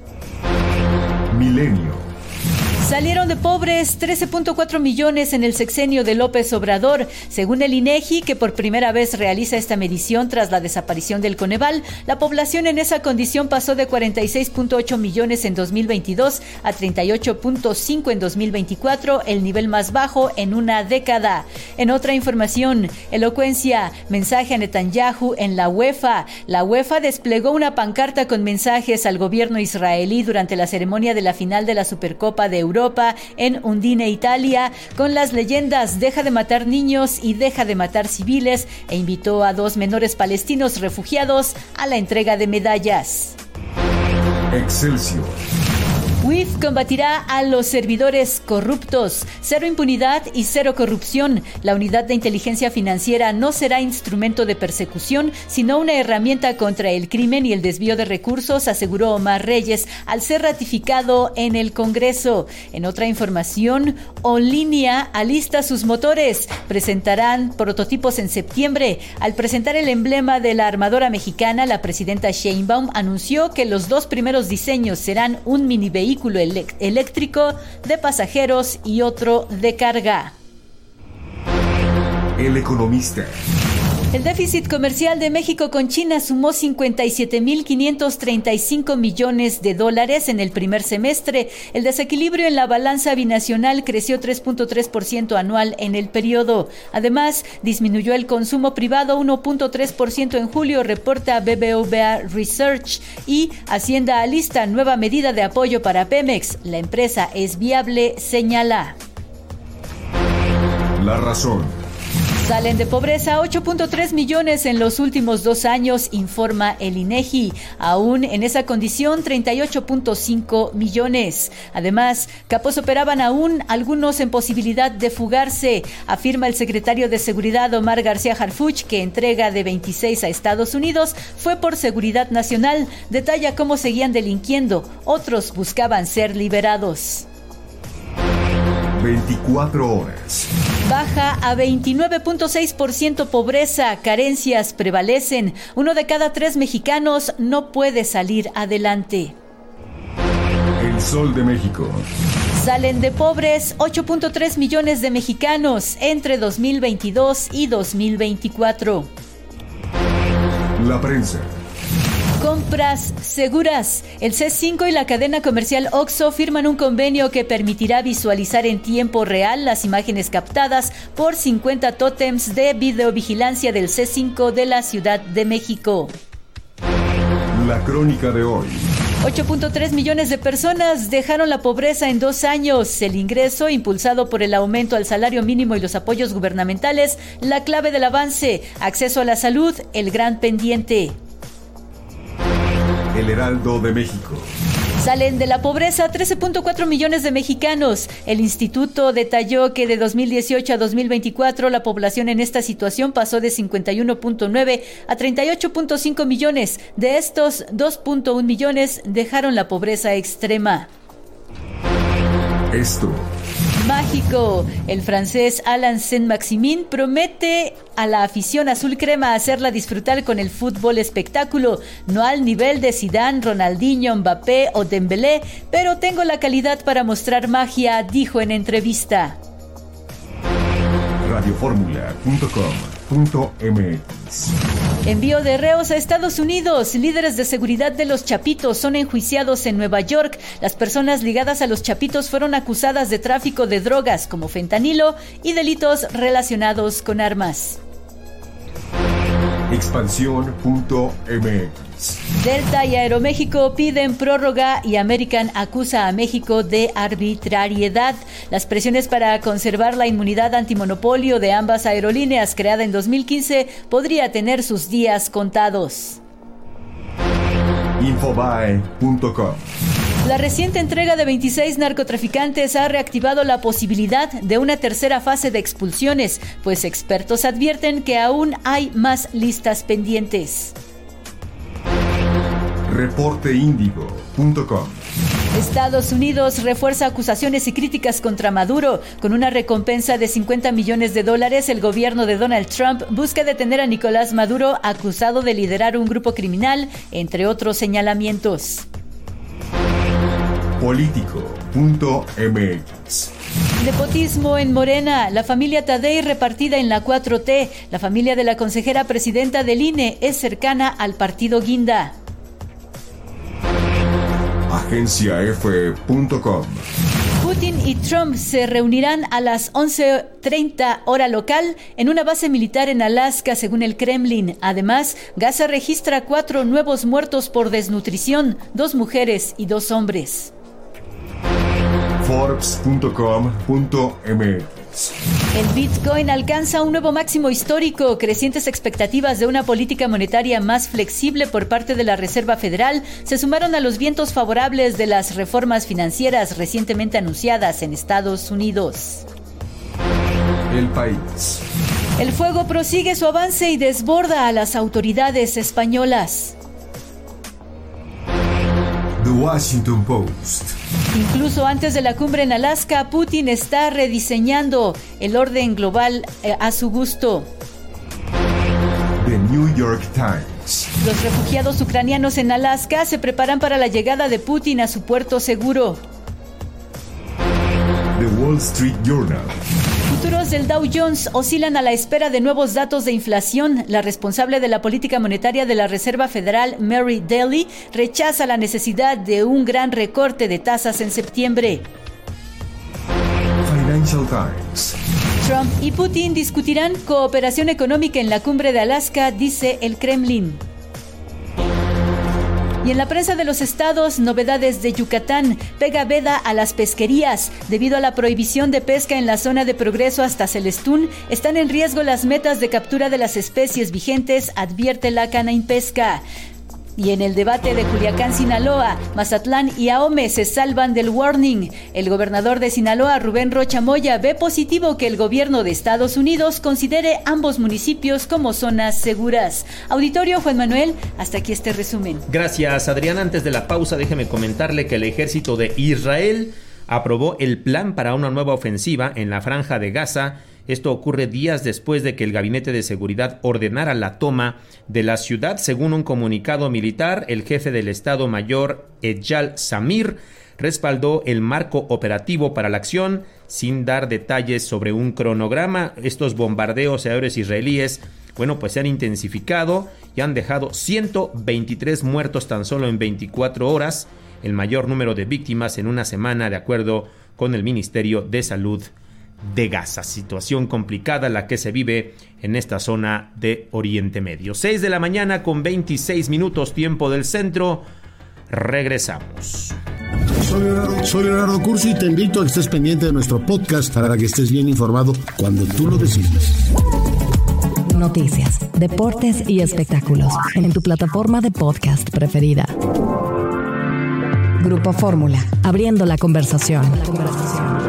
Speaker 3: Milenio.
Speaker 4: Salieron de pobres trece punto cuatro millones en el sexenio de López Obrador, según el INEGI, que por primera vez realiza esta medición tras la desaparición del Coneval. La población en esa condición pasó de cuarenta y seis punto ocho millones en dos mil veintidós a treinta y ocho punto cinco en dos mil veinticuatro, el nivel más bajo en una década. En otra información, elocuencia, mensaje a Netanyahu en la UEFA. La UEFA desplegó una pancarta con mensajes al gobierno israelí durante la ceremonia de la final de la Supercopa de Europa en Udine, Italia, con las leyendas "deja de matar niños" y "deja de matar civiles", e invitó a dos menores palestinos refugiados a la entrega de medallas.
Speaker 3: Excelsior.
Speaker 4: U I F combatirá a los servidores corruptos. Cero impunidad y cero corrupción. La unidad de inteligencia financiera no será instrumento de persecución, sino una herramienta contra el crimen y el desvío de recursos, aseguró Omar Reyes al ser ratificado en el Congreso. En otra información, Onlínea alista sus motores. Presentarán prototipos en septiembre. Al presentar el emblema de la armadora mexicana, la presidenta Sheinbaum anunció que los dos primeros diseños serán un mini vehículo eléctrico de pasajeros y otro de carga.
Speaker 3: El Economista.
Speaker 4: El déficit comercial de México con China sumó cincuenta y siete mil quinientos treinta y cinco millones de dólares en el primer semestre. El desequilibrio en la balanza binacional creció tres punto tres por ciento anual en el periodo. Además, disminuyó el consumo privado uno punto tres por ciento en julio, reporta B B V A Research. Y Hacienda alista nueva medida de apoyo para Pemex. La empresa es viable, señala.
Speaker 3: La razón.
Speaker 4: Salen de pobreza ocho punto tres millones en los últimos dos años, informa el INEGI. Aún en esa condición, treinta y ocho punto cinco millones. Además, capos operaban aún, algunos en posibilidad de fugarse, afirma el secretario de Seguridad Omar García Harfuch, que entrega de veintiséis a Estados Unidos fue por seguridad nacional. Detalla cómo seguían delinquiendo. Otros buscaban ser liberados.
Speaker 3: veinticuatro horas.
Speaker 4: Baja a veintinueve punto seis por ciento pobreza, carencias prevalecen. Uno de cada tres mexicanos no puede salir adelante.
Speaker 3: El Sol de México.
Speaker 4: Salen de pobres ocho punto tres millones de mexicanos entre dos mil veintidós y dos mil veinticuatro.
Speaker 3: La prensa.
Speaker 4: Compras seguras. El C cinco y la cadena comercial Oxxo firman un convenio que permitirá visualizar en tiempo real las imágenes captadas por cincuenta tótems de videovigilancia del C cinco de la Ciudad de México.
Speaker 3: La crónica de hoy.
Speaker 4: ocho punto tres millones de personas dejaron la pobreza en dos años. El ingreso, impulsado por el aumento al salario mínimo y los apoyos gubernamentales, la clave del avance. Acceso a la salud, el gran pendiente.
Speaker 3: El Heraldo de México.
Speaker 4: Salen de la pobreza trece punto cuatro millones de mexicanos. El instituto detalló que de dos mil dieciocho a dos mil veinticuatro la población en esta situación pasó de cincuenta y uno punto nueve a treinta y ocho punto cinco millones. De estos, dos punto uno millones dejaron la pobreza extrema.
Speaker 3: Esto.
Speaker 4: Mágico. El francés Alain Saint-Maximin promete a la afición azul crema hacerla disfrutar con el fútbol espectáculo, no al nivel de Zidane, Ronaldinho, Mbappé o Dembélé, pero tengo la calidad para mostrar magia, dijo en entrevista.
Speaker 3: radioformula punto com punto m x.
Speaker 4: Envío de reos a Estados Unidos. Líderes de seguridad de los Chapitos son enjuiciados en Nueva York. Las personas ligadas a los Chapitos fueron acusadas de tráfico de drogas como fentanilo y delitos relacionados con armas.
Speaker 3: expansión punto m x.
Speaker 4: Delta y Aeroméxico piden prórroga y American acusa a México de arbitrariedad. Las presiones para conservar la inmunidad antimonopolio de ambas aerolíneas, creada en dos mil quince, podría tener sus días contados.
Speaker 3: infobae punto com.
Speaker 4: La reciente entrega de veintiséis narcotraficantes ha reactivado la posibilidad de una tercera fase de expulsiones, pues expertos advierten que aún hay más listas pendientes.
Speaker 3: reporte índigo punto com.
Speaker 4: Estados Unidos refuerza acusaciones y críticas contra Maduro. Con una recompensa de cincuenta millones de dólares, el gobierno de Donald Trump busca detener a Nicolás Maduro, acusado de liderar un grupo criminal, entre otros señalamientos.
Speaker 3: político punto m x.
Speaker 4: Nepotismo en Morena. La familia Tadei repartida en la cuatro T. La familia de la consejera presidenta del I N E es cercana al partido Guinda.
Speaker 3: agencia efe punto com.
Speaker 4: Putin y Trump se reunirán a las once treinta hora local en una base militar en Alaska, según el Kremlin. Además, Gaza registra cuatro nuevos muertos por desnutrición, dos mujeres y dos hombres.
Speaker 3: forbes punto com punto m x.
Speaker 4: El Bitcoin alcanza un nuevo máximo histórico. Crecientes expectativas de una política monetaria más flexible por parte de la Reserva Federal se sumaron a los vientos favorables de las reformas financieras recientemente anunciadas en Estados Unidos.
Speaker 3: El País.
Speaker 4: El fuego prosigue su avance y desborda a las autoridades españolas.
Speaker 3: The Washington Post.
Speaker 4: Incluso antes de la cumbre en Alaska, Putin está rediseñando el orden global eh, a su gusto.
Speaker 3: The New York Times.
Speaker 4: Los refugiados ucranianos en Alaska se preparan para la llegada de Putin a su puerto seguro.
Speaker 3: The Wall Street Journal.
Speaker 4: futuros del Dow Jones oscilan a la espera de nuevos datos de inflación. La responsable de la política monetaria de la Reserva Federal, Mary Daly, rechaza la necesidad de un gran recorte de tasas en septiembre.
Speaker 3: Financial Times.
Speaker 4: Trump y Putin discutirán cooperación económica en la cumbre de Alaska, dice el Kremlin. Y en la prensa de los estados, novedades de Yucatán. Pega veda a las pesquerías. Debido a la prohibición de pesca en la zona de Progreso hasta Celestún, están en riesgo las metas de captura de las especies vigentes, advierte la Canaimpesca. Y en el debate de Culiacán, Sinaloa, Mazatlán y Ahome se salvan del warning. El gobernador de Sinaloa, Rubén Rocha Moya, ve positivo que el gobierno de Estados Unidos considere ambos municipios como zonas seguras. Auditorio, Juan Manuel, hasta aquí este resumen.
Speaker 5: Gracias, Adrián. Antes de la pausa, déjeme comentarle que el ejército de Israel aprobó el plan para una nueva ofensiva en la Franja de Gaza. Esto ocurre días después de que el Gabinete de Seguridad ordenara la toma de la ciudad. Según un comunicado militar, el jefe del Estado Mayor, Eyal Zamir, respaldó el marco operativo para la acción sin dar detalles sobre un cronograma. Estos bombardeos aéreos israelíes, bueno, pues se han intensificado y han dejado ciento veintitrés muertos tan solo en veinticuatro horas, el mayor número de víctimas en una semana, de acuerdo con el Ministerio de Salud de Gaza. Situación complicada la que se vive en esta zona de Oriente Medio. seis de la mañana con veintiséis minutos, tiempo del centro. Regresamos.
Speaker 6: Soy Leonardo, soy Leonardo Curso y te invito a que estés pendiente de nuestro podcast para que estés bien informado cuando tú lo decidas.
Speaker 23: Noticias, deportes y espectáculos en tu plataforma de podcast preferida. Grupo Fórmula, abriendo la conversación. La conversación.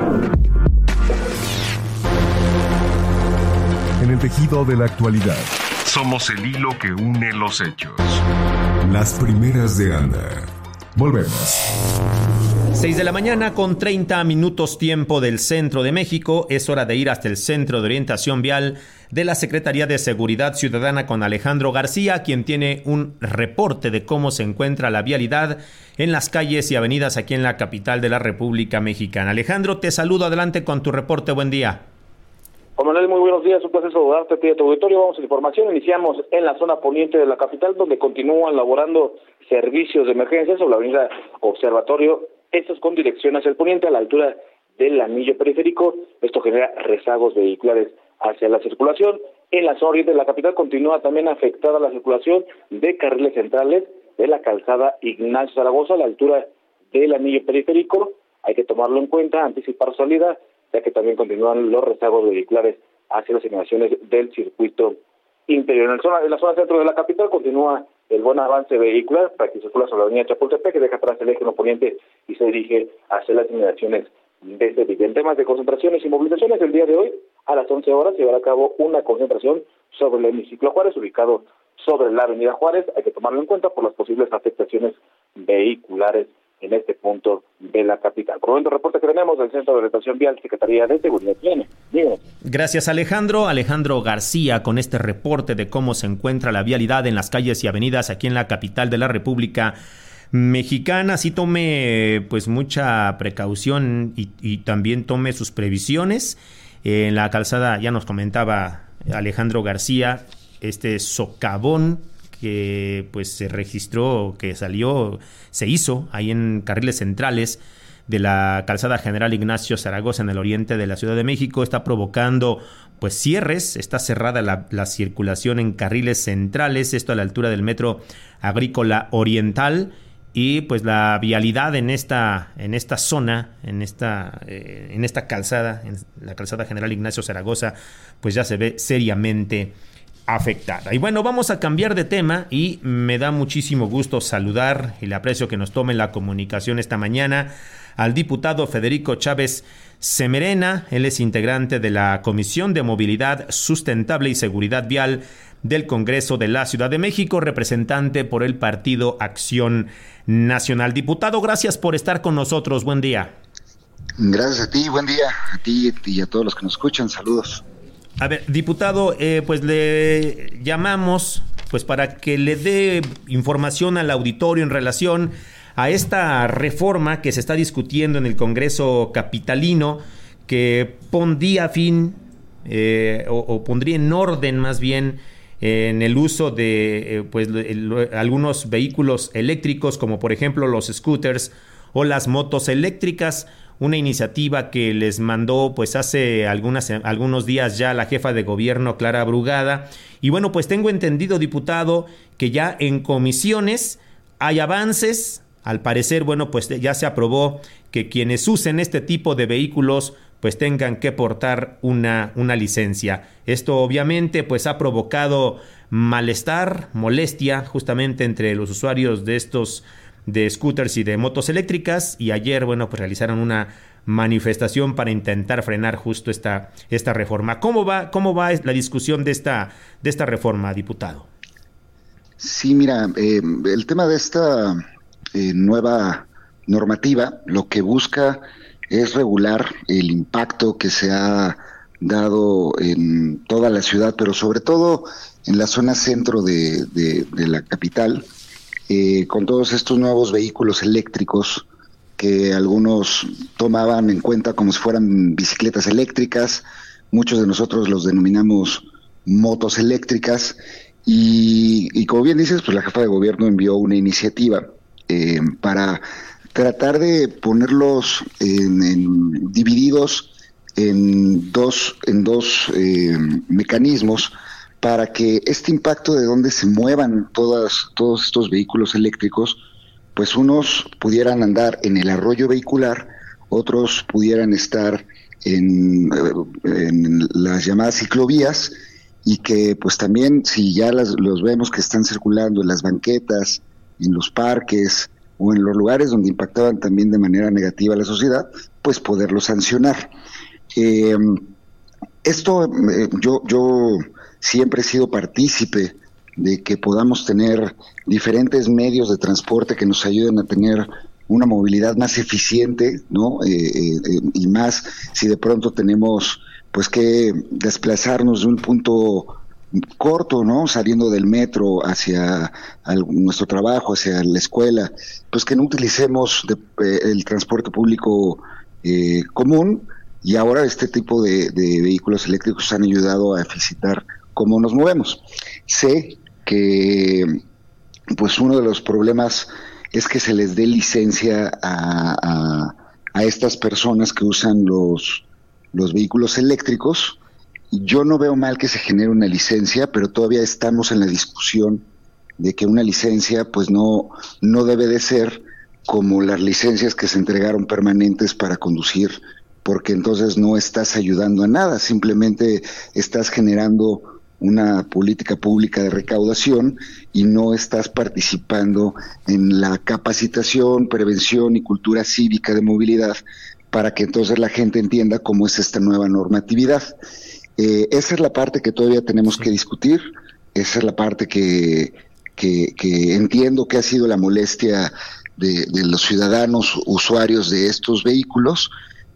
Speaker 3: En el tejido de la actualidad, somos el hilo que une los hechos. Las primeras de Ana. Volvemos.
Speaker 5: seis de la mañana con treinta minutos, tiempo del centro de México. Es hora de ir hasta el Centro de Orientación Vial de la Secretaría de Seguridad Ciudadana con Alejandro García, quien tiene un reporte de cómo se encuentra la vialidad en las calles y avenidas aquí en la capital de la República Mexicana. Alejandro, te saludo, adelante con tu reporte, buen día.
Speaker 7: Juan Manuel, muy buenos días, un placer saludarte a ti y a tu auditorio. Vamos a la información, iniciamos en la zona poniente de la capital, donde continúan laborando servicios de emergencia sobre la avenida Observatorio, estos con dirección hacia el poniente a la altura del anillo periférico. Esto genera rezagos vehiculares hacia la circulación. En la zona oriente de la capital continúa también afectada la circulación de carriles centrales de la calzada Ignacio Zaragoza a la altura del anillo periférico. Hay que tomarlo en cuenta, anticipar su salida, ya que también continúan los rezagos vehiculares hacia las inmediaciones del circuito interior. En la zona, en la zona centro de la capital continúa el buen avance vehicular para que circula sobre la avenida Chapultepec, que deja atrás el eje poniente y se dirige hacia las inmediaciones de Sevilla. En temas de concentraciones y movilizaciones, el día de hoy, a las once horas, se llevará a cabo una concentración sobre el hemiciclo Juárez, ubicado sobre la avenida Juárez. Hay que tomarlo en cuenta por las posibles afectaciones vehiculares en este punto de la capital. Por el momento, reporte que tenemos del Centro de Orientación Vial, Secretaría de Seguridad. Viene.
Speaker 5: Gracias, Alejandro. Alejandro García con este reporte de cómo se encuentra la vialidad en las calles y avenidas aquí en la capital de la República Mexicana. Sí tome pues mucha precaución y, y también tome sus previsiones. Eh, en la calzada, ya nos comentaba Alejandro García, este socavón que pues se registró, que salió, se hizo ahí en carriles centrales de la calzada General Ignacio Zaragoza en el oriente de la Ciudad de México, está provocando pues cierres, está cerrada la, la circulación en carriles centrales, esto a la altura del Metro Agrícola Oriental, y pues la vialidad en esta en esta zona, en esta eh, en esta calzada, en la calzada General Ignacio Zaragoza, pues ya se ve seriamente afectada. Y bueno, vamos a cambiar de tema y me da muchísimo gusto saludar y le aprecio que nos tome la comunicación esta mañana al diputado Federico Chávez Semerena. Él es integrante de la Comisión de Movilidad Sustentable y Seguridad Vial del Congreso de la Ciudad de México, representante por el Partido Acción Nacional. Diputado, gracias por estar con nosotros. Buen día.
Speaker 8: Gracias a ti, buen día a ti y a todos los que nos escuchan. Saludos.
Speaker 5: A ver, diputado, eh, pues le llamamos pues para que le dé información al auditorio en relación a esta reforma que se está discutiendo en el Congreso capitalino, que pondría fin eh, o, o pondría en orden más bien eh, en el uso de eh, pues el, algunos vehículos eléctricos, como por ejemplo los scooters o las motos eléctricas. Una iniciativa que les mandó pues hace algunas, algunos días ya la jefa de gobierno, Clara Brugada. Y bueno, pues tengo entendido, diputado, que ya en comisiones hay avances. Al parecer, bueno, pues ya se aprobó que quienes usen este tipo de vehículos pues tengan que portar una, una licencia. Esto obviamente pues ha provocado malestar, molestia justamente entre los usuarios de estos de scooters y de motos eléctricas, y ayer, bueno, pues realizaron una manifestación para intentar frenar justo esta, esta reforma. ¿Cómo va, cómo va la discusión de esta, de esta reforma, diputado?
Speaker 8: Sí, mira, eh, el tema de esta eh, nueva normativa lo que busca es regular el impacto que se ha dado en toda la ciudad, pero sobre todo en la zona centro de, de, de la capital, Eh, con todos estos nuevos vehículos eléctricos que algunos tomaban en cuenta como si fueran bicicletas eléctricas, muchos de nosotros los denominamos motos eléctricas, y, y como bien dices, pues la jefa de gobierno envió una iniciativa eh, para tratar de ponerlos en, en, divididos en dos, en dos eh, mecanismos, para que este impacto de donde se muevan todas, todos estos vehículos eléctricos, pues unos pudieran andar en el arroyo vehicular, otros pudieran estar en, en las llamadas ciclovías, y que pues también si ya las, los vemos que están circulando en las banquetas, en los parques o en los lugares donde impactaban también de manera negativa a la sociedad, pues poderlos sancionar. Eh, esto eh, yo... yo siempre he sido partícipe de que podamos tener diferentes medios de transporte que nos ayuden a tener una movilidad más eficiente, ¿no? Eh, eh, y más si de pronto tenemos pues que desplazarnos de un punto corto, ¿no? Saliendo del metro hacia al, nuestro trabajo, hacia la escuela, pues que no utilicemos de, eh, el transporte público eh, común, y ahora este tipo de, de vehículos eléctricos han ayudado a eficientar cómo nos movemos. Sé que pues uno de los problemas es que se les dé licencia a, a, a estas personas que usan los, los vehículos eléctricos. Yo no veo mal que se genere una licencia, pero todavía estamos en la discusión de que una licencia pues no, no debe de ser como las licencias que se entregaron permanentes para conducir, porque entonces no estás ayudando a nada, simplemente estás generando una política pública de recaudación y no estás participando en la capacitación, prevención y cultura cívica de movilidad para que entonces la gente entienda cómo es esta nueva normatividad. Eh, esa es la parte que todavía tenemos que discutir, esa es la parte que, que, que entiendo que ha sido la molestia de, de los ciudadanos usuarios de estos vehículos,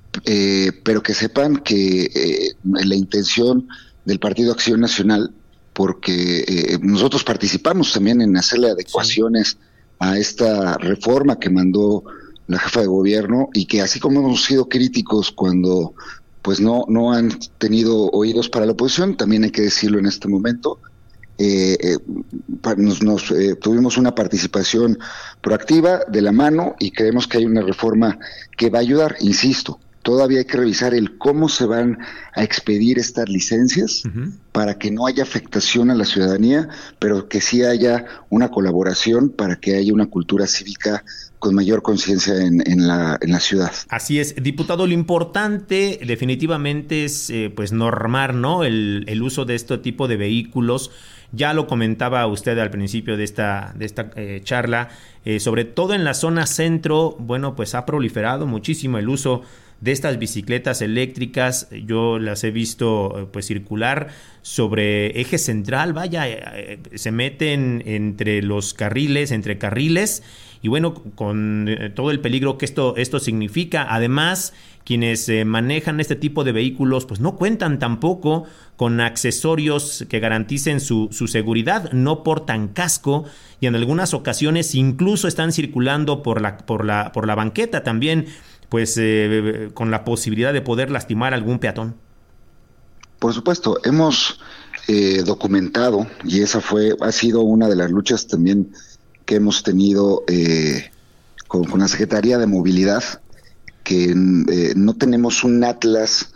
Speaker 8: eh, pero que sepan que eh, la intención del Partido Acción Nacional, porque eh, nosotros participamos también en hacerle adecuaciones sí. a esta reforma que mandó la jefa de gobierno, y que así como hemos sido críticos cuando pues no, no han tenido oídos para la oposición, también hay que decirlo en este momento, eh, eh, nos, nos eh, tuvimos una participación proactiva de la mano, y creemos que hay una reforma que va a ayudar, insisto. Todavía hay que revisar el cómo se van a expedir estas licencias uh-huh. para que no haya afectación a la ciudadanía, pero que sí haya una colaboración para que haya una cultura cívica con mayor conciencia en, en, la, en la ciudad.
Speaker 5: Así es, diputado, lo importante definitivamente es eh, pues normar, ¿no? el, el uso de este tipo de vehículos. Ya lo comentaba usted al principio de esta, de esta eh, charla, eh, sobre todo en la zona centro, bueno, pues ha proliferado muchísimo el uso de estas bicicletas eléctricas. Yo las he visto pues circular sobre eje central, vaya, eh, se meten entre los carriles, entre carriles, y bueno, con eh, todo el peligro que esto, esto significa. Además, quienes eh, manejan este tipo de vehículos pues no cuentan tampoco con accesorios que garanticen su, su seguridad, no portan casco, y en algunas ocasiones incluso están circulando por la, por la, por la banqueta también, pues eh, con la posibilidad de poder lastimar a algún peatón.
Speaker 8: Por supuesto, hemos eh, documentado, y esa fue ha sido una de las luchas también que hemos tenido eh, con, con la Secretaría de Movilidad, que eh, no tenemos un atlas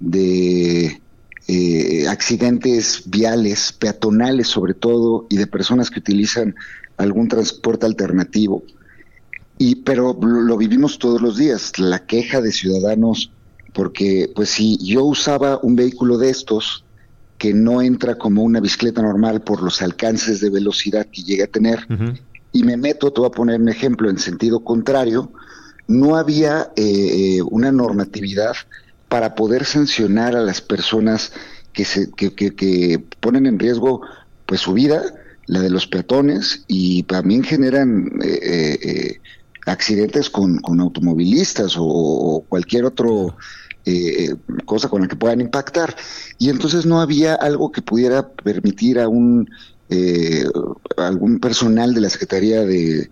Speaker 8: de eh, accidentes viales, peatonales sobre todo, y de personas que utilizan algún transporte alternativo. Y pero lo vivimos todos los días, la queja de ciudadanos, porque pues si yo usaba un vehículo de estos que no entra como una bicicleta normal por los alcances de velocidad que llega a tener, uh-huh. y me meto, te voy a poner un ejemplo en sentido contrario, no había eh, una normatividad para poder sancionar a las personas que se que, que, que ponen en riesgo pues su vida, la de los peatones, y también generan eh, eh, accidentes con, con automovilistas o, o cualquier otro eh, cosa con la que puedan impactar. Y entonces no había algo que pudiera permitir a un eh, algún personal de la Secretaría de,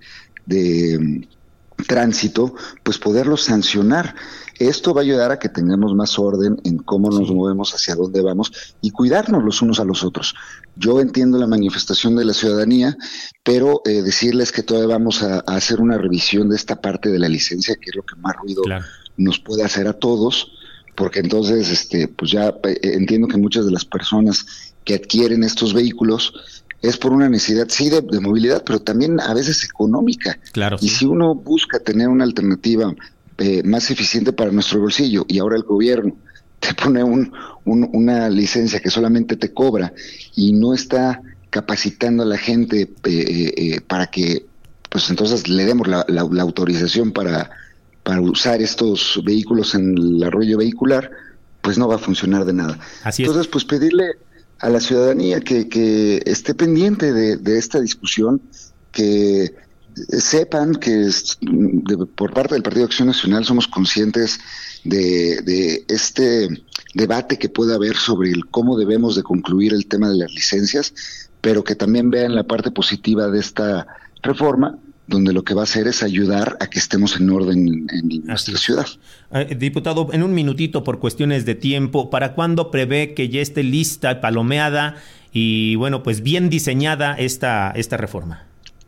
Speaker 8: de Tránsito pues poderlos sancionar. Esto va a ayudar a que tengamos más orden en cómo nos sí. movemos, hacia dónde vamos y cuidarnos los unos a los otros. Yo entiendo la manifestación de la ciudadanía, pero eh, decirles que todavía vamos a, a hacer una revisión de esta parte de la licencia, que es lo que más ruido claro. nos puede hacer a todos, porque entonces este pues ya eh, entiendo que muchas de las personas que adquieren estos vehículos es por una necesidad, sí, de, de movilidad, pero también a veces económica.
Speaker 5: Claro,
Speaker 8: y
Speaker 5: sí.
Speaker 8: si uno busca tener una alternativa eh, más eficiente para nuestro bolsillo, y ahora el gobierno te pone un, un, una licencia que solamente te cobra y no está capacitando a la gente eh, eh, para que, pues entonces le demos la, la, la autorización para, para usar estos vehículos en el arroyo vehicular, pues no va a funcionar de nada.
Speaker 5: Así es.
Speaker 8: Entonces, pues pedirle a la ciudadanía que, que esté pendiente de, de esta discusión, que sepan que es, de, por parte del Partido de Acción Nacional somos conscientes de, de este debate que puede haber sobre el cómo debemos de concluir el tema de las licencias, pero que también vean la parte positiva de esta reforma, donde lo que va a hacer es ayudar a que estemos en orden en nuestra ciudad.
Speaker 5: Eh, diputado, en un minutito por cuestiones de tiempo, ¿para cuándo prevé que ya esté lista, palomeada y bueno, pues bien diseñada esta esta reforma?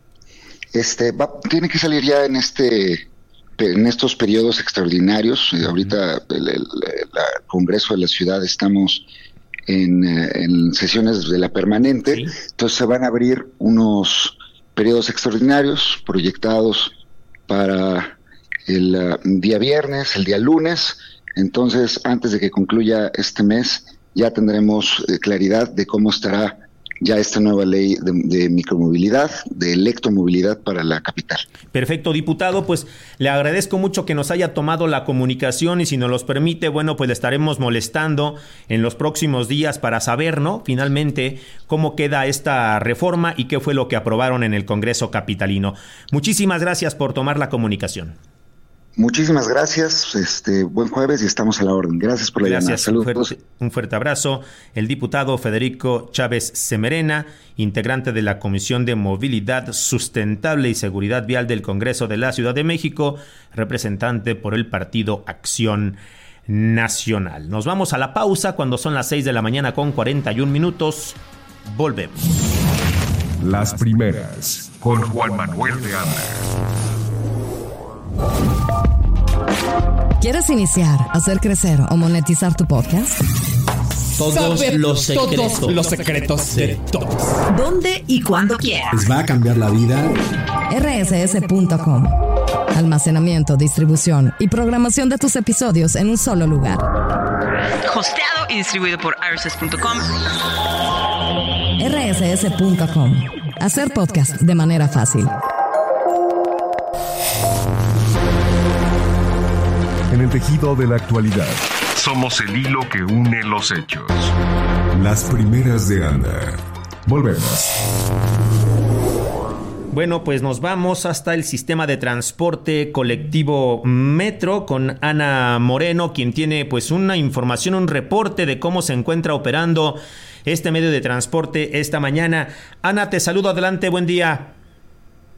Speaker 8: Este va, tiene que salir ya en este en estos periodos extraordinarios. Uh-huh. Ahorita el, el, el Congreso de la Ciudad estamos en, en sesiones de la permanente, ¿sí? Entonces se van a abrir unos periodos extraordinarios proyectados para el uh, día viernes, el día lunes. Entonces, antes de que concluya este mes, ya tendremos eh, claridad de cómo estará ya esta nueva ley de, de micromovilidad, de electromovilidad para la capital.
Speaker 5: Perfecto, diputado, pues le agradezco mucho que nos haya tomado la comunicación y si nos los permite, bueno, pues le estaremos molestando en los próximos días para saber, ¿no?, finalmente cómo queda esta reforma y qué fue lo que aprobaron en el Congreso capitalino. Muchísimas gracias por tomar la comunicación.
Speaker 8: Muchísimas gracias, este buen jueves y estamos a la orden. Gracias por la llamada. Saludos.
Speaker 5: Un fuerte, un fuerte abrazo. El diputado Federico Chávez Semerena, integrante de la Comisión de Movilidad Sustentable y Seguridad Vial del Congreso de la Ciudad de México, representante por el Partido Acción Nacional. Nos vamos a la pausa cuando son las seis de la mañana con cuarenta y un minutos. Volvemos.
Speaker 3: Las primeras con Juan Manuel de Anda.
Speaker 23: ¿Quieres iniciar, hacer crecer o monetizar tu podcast?
Speaker 9: Todos Saber los secretos. Todos los secretos de todos.
Speaker 23: ¿Dónde y cuándo quieras?
Speaker 9: ¿Les va a cambiar la vida?
Speaker 23: R S S punto com. Almacenamiento, distribución y programación de tus episodios en un solo lugar.
Speaker 11: Hosteado y distribuido por R S S punto com.
Speaker 23: R S S punto com. Hacer podcast de manera fácil.
Speaker 3: En el tejido de la actualidad, somos el hilo que une los hechos. Las primeras de Anda. Volvemos.
Speaker 5: Bueno, pues nos vamos hasta el sistema de transporte colectivo Metro con Ana Moreno, quien tiene pues una información, un reporte de cómo se encuentra operando este medio de transporte esta mañana. Ana, te saludo, adelante, buen día.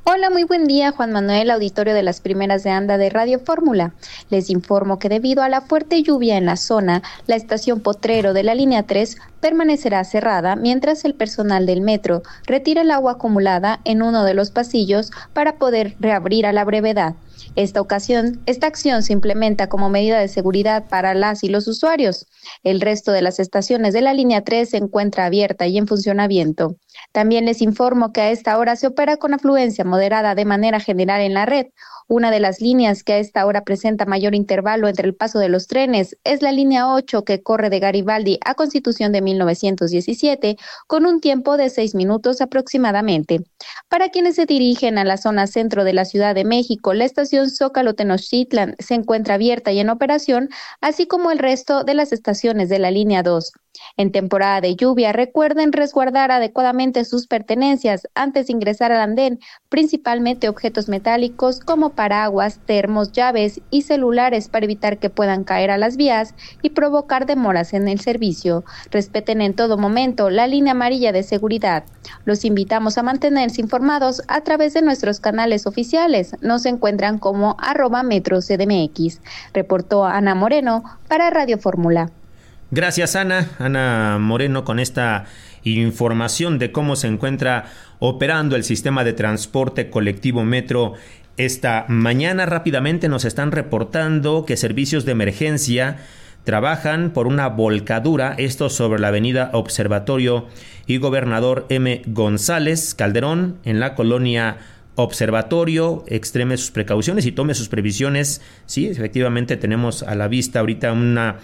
Speaker 12: Hola, muy buen día, Juan Manuel, auditorio de las primeras de anda de Radio Fórmula. Les informo que debido a la fuerte lluvia en la zona, la estación Potrero de la línea tres permanecerá cerrada mientras el personal del metro retira el agua acumulada en uno de los pasillos para poder reabrir a la brevedad. Esta ocasión, esta acción se implementa como medida de seguridad para las y los usuarios. El resto de las estaciones de la línea tres se encuentra abierta y en funcionamiento. También les informo que a esta hora se opera con afluencia moderada de manera general en la red. Una de las líneas que a esta hora presenta mayor intervalo entre el paso de los trenes es la línea ocho, que corre de Garibaldi a Constitución de mil novecientos diecisiete con un tiempo de seis minutos aproximadamente. Para quienes se dirigen a la zona centro de la Ciudad de México, la estación Zócalo Tenochtitlan se encuentra abierta y en operación, así como el resto de las estaciones de la línea dos. En temporada de lluvia, recuerden resguardar adecuadamente sus pertenencias antes de ingresar al andén, principalmente objetos metálicos como paraguas, termos, llaves y celulares para evitar que puedan caer a las vías y provocar demoras en el servicio. Respeten en todo momento la línea amarilla de seguridad. Los invitamos a mantenerse informados a través de nuestros canales oficiales. Nos encuentran como arroba metro C D M X. Reportó Ana Moreno para Radio Fórmula.
Speaker 5: Gracias, Ana. Ana Moreno con esta información de cómo se encuentra operando el sistema de transporte colectivo Metro esta mañana. Rápidamente nos están reportando que servicios de emergencia trabajan por una volcadura, esto sobre la avenida Observatorio y Gobernador M. González Calderón, en la colonia Observatorio. Extreme sus precauciones y tome sus previsiones. Sí, efectivamente tenemos a la vista ahorita una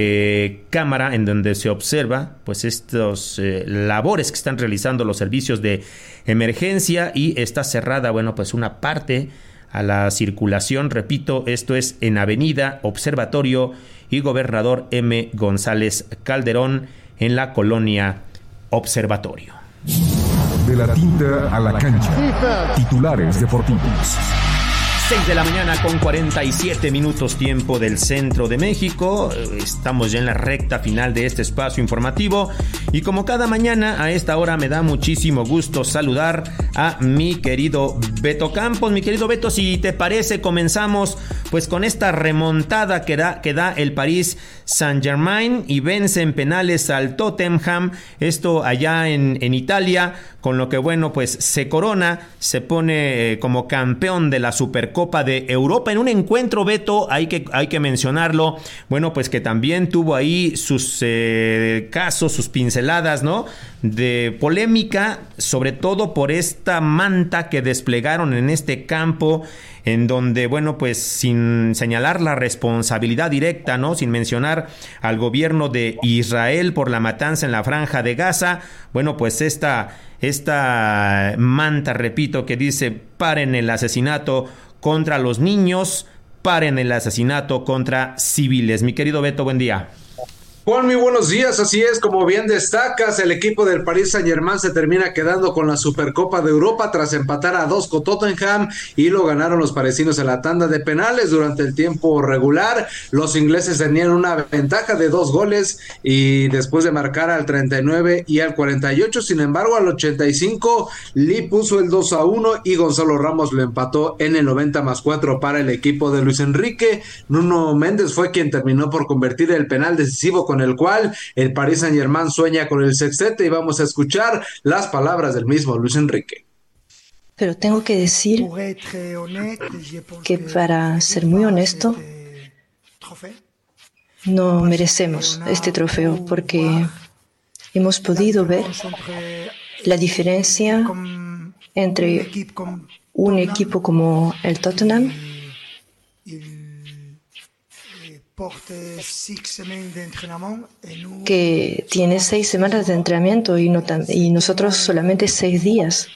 Speaker 5: eh, cámara en donde se observa pues estos eh, labores que están realizando los servicios de emergencia, y está cerrada, bueno, pues una parte a la circulación. Repito, esto es en avenida Observatorio y Gobernador M. González Calderón, en la colonia Observatorio.
Speaker 3: De la tinta a la cancha. Titulares deportivos.
Speaker 5: seis de la mañana con cuarenta y siete minutos, tiempo del centro de México. Estamos ya en la recta final de este espacio informativo, y como cada mañana a esta hora me da muchísimo gusto saludar a mi querido Beto Campos. Mi querido Beto, si te parece, comenzamos pues con esta remontada que da, que da el Paris Saint-Germain y vence en penales al Tottenham, esto allá en, en Italia, con lo que, bueno, pues se corona, se pone eh, como campeón de la Supercopa de Europa en un encuentro, Beto, hay que, hay que mencionarlo, bueno, pues que también tuvo ahí sus eh, casos, sus pinceladas, ¿no?, de polémica, sobre todo por esta manta que desplegaron en este campo, en donde, bueno, pues sin señalar la responsabilidad directa, ¿no?, sin mencionar al gobierno de Israel por la matanza en la Franja de Gaza, bueno, pues esta, esta manta, repito, que dice: paren el asesinato contra los niños, paren el asesinato contra civiles. Mi querido Beto, buen día.
Speaker 2: Juan, muy buenos días. Así es, como bien destacas, el equipo del Paris Saint-Germain se termina quedando con la Supercopa de Europa tras empatar a dos con Tottenham, y lo ganaron los parisinos en la tanda de penales. Durante el tiempo regular, los ingleses tenían una ventaja de dos goles, y después de marcar al treinta y nueve y al cuarenta y ocho, sin embargo, al ochenta y cinco, Lee puso el dos a uno y Gonzalo Ramos lo empató en el noventa más cuatro para el equipo de Luis Enrique. Nuno Méndez fue quien terminó por convertir el penal decisivo con el cual el Paris Saint-Germain sueña con el sextete, y vamos a escuchar las palabras del mismo Luis Enrique.
Speaker 13: Pero tengo que decir que, para ser muy honesto, no merecemos este trofeo, porque hemos podido ver la diferencia entre un equipo como el Tottenham que tiene seis semanas de entrenamiento y, no tan, y nosotros solamente seis días.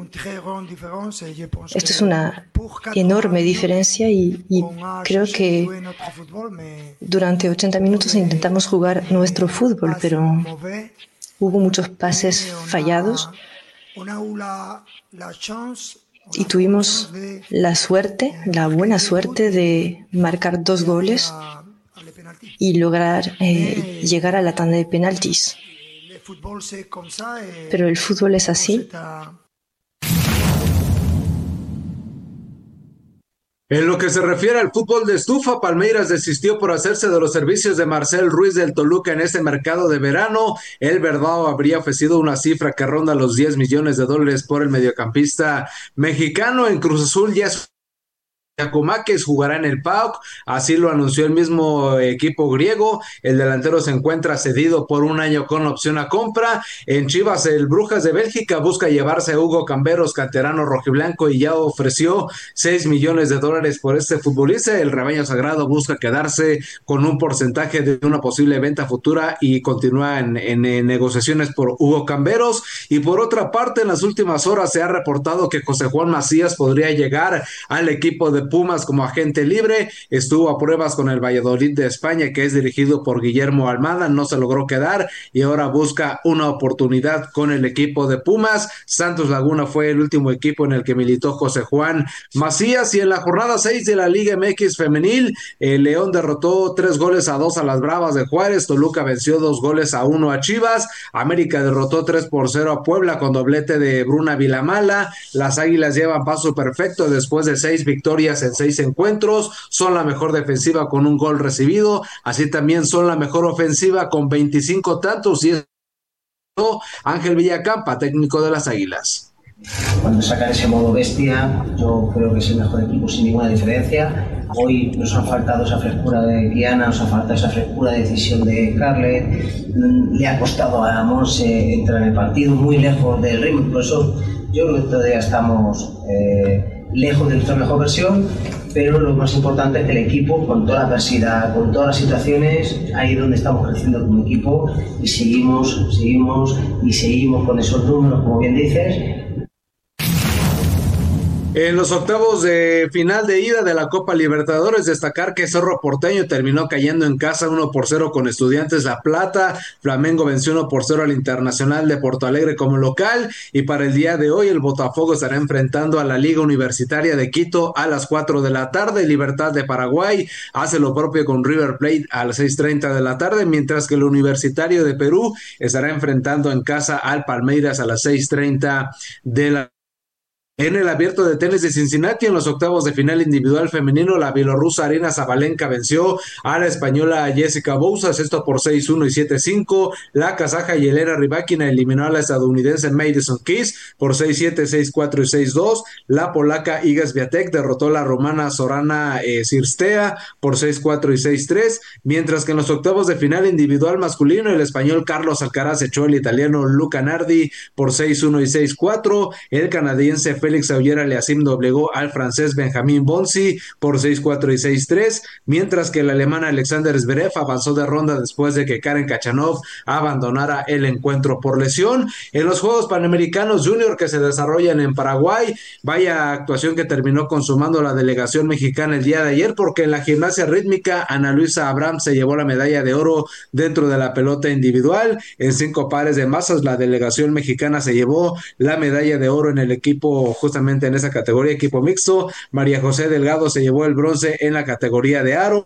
Speaker 13: Esto es una enorme diferencia, y, y creo que durante ochenta minutos intentamos jugar nuestro fútbol, pero hubo muchos pases fallados y tuvimos la suerte, la buena suerte de marcar dos goles y lograr eh, llegar a la tanda de penaltis. Pero el fútbol es así.
Speaker 2: En lo que se refiere al fútbol de estufa, Palmeiras desistió por hacerse de los servicios de Marcel Ruiz del Toluca en este mercado de verano. El Verdao habría ofrecido una cifra que ronda los diez millones de dólares por el mediocampista mexicano. En Cruz Azul ya es Giacomakis jugará en el P A O K, así lo anunció el mismo equipo griego. El delantero se encuentra cedido por un año con opción a compra. En Chivas, el Brujas de Bélgica busca llevarse a Hugo Camberos, canterano rojiblanco, y ya ofreció seis millones de dólares por este futbolista. El rebaño sagrado busca quedarse con un porcentaje de una posible venta futura y continúa en, en, en negociaciones por Hugo Camberos. Y por otra parte, en las últimas horas se ha reportado que José Juan Macías podría llegar al equipo de Pumas como agente libre. Estuvo a pruebas con el Valladolid de España, que es dirigido por Guillermo Almada, no se logró quedar y ahora busca una oportunidad con el equipo de Pumas. Santos Laguna fue el último equipo en el que militó José Juan Macías. Y en la jornada seis de la Liga M X femenil, el León derrotó tres goles a dos a las Bravas de Juárez. Toluca venció dos goles a uno a Chivas. América derrotó tres por cero a Puebla con doblete de Bruna Vilamala. Las Águilas llevan paso perfecto después de seis victorias en seis encuentros, son la mejor defensiva con un gol recibido, así también son la mejor ofensiva con veinticinco tantos, y es Ángel Villacampa, técnico de las Águilas.
Speaker 14: Cuando sacan ese modo bestia, yo creo que es el mejor equipo sin ninguna diferencia. Hoy nos ha faltado esa frescura de Diana, nos ha faltado esa frescura de decisión de Carlet, le ha costado a Monse entrar en el partido, muy lejos del ritmo, por eso yo creo que todavía estamos eh, lejos de nuestra mejor versión, pero lo más importante es que el equipo, con toda la adversidad, con todas las situaciones, ahí es donde estamos creciendo como equipo y seguimos, seguimos y seguimos con esos números, como bien dices.
Speaker 2: En los octavos de final de ida de la Copa Libertadores, destacar que Cerro Porteño terminó cayendo en casa uno por cero con Estudiantes La Plata. Flamengo venció uno por cero al Internacional de Porto Alegre como local. Y para el día de hoy, el Botafogo estará enfrentando a la Liga Universitaria de Quito a las cuatro de la tarde. Libertad de Paraguay hace lo propio con River Plate a las seis treinta de la tarde, mientras que el Universitario de Perú estará enfrentando en casa al Palmeiras a las seis treinta de la tarde. En el Abierto de Tenis de Cincinnati, en los octavos de final individual femenino, la bielorrusa Arina Zabalenka venció a la española Jessica Bouzas, esto por seis uno y siete cinco. La kazaja Yelena Rybakina eliminó a la estadounidense Madison Keys por seis siete, seis cuatro y seis dos. La polaca Iga Swiatek derrotó a la rumana Zorana eh, Cirstea por seis cuatro y seis tres, mientras que en los octavos de final individual masculino, el español Carlos Alcaraz echó al italiano Luca Nardi por seis uno y seis cuatro. El canadiense Félix Auger-Aliassime doblegó al francés Benjamin Bonzi por seis cuatro y seis tres, mientras que el alemán Alexander Zverev avanzó de ronda después de que Karen Khachanov abandonara el encuentro por lesión. En los Juegos Panamericanos Junior que se desarrollan en Paraguay, vaya actuación que terminó consumando la delegación mexicana el día de ayer, porque en la gimnasia rítmica Ana Luisa Abraham se llevó la medalla de oro dentro de la pelota individual. En cinco pares de masas la delegación mexicana se llevó la medalla de oro en el equipo, justamente en esa categoría, equipo mixto. María José Delgado se llevó el bronce en la categoría de aro.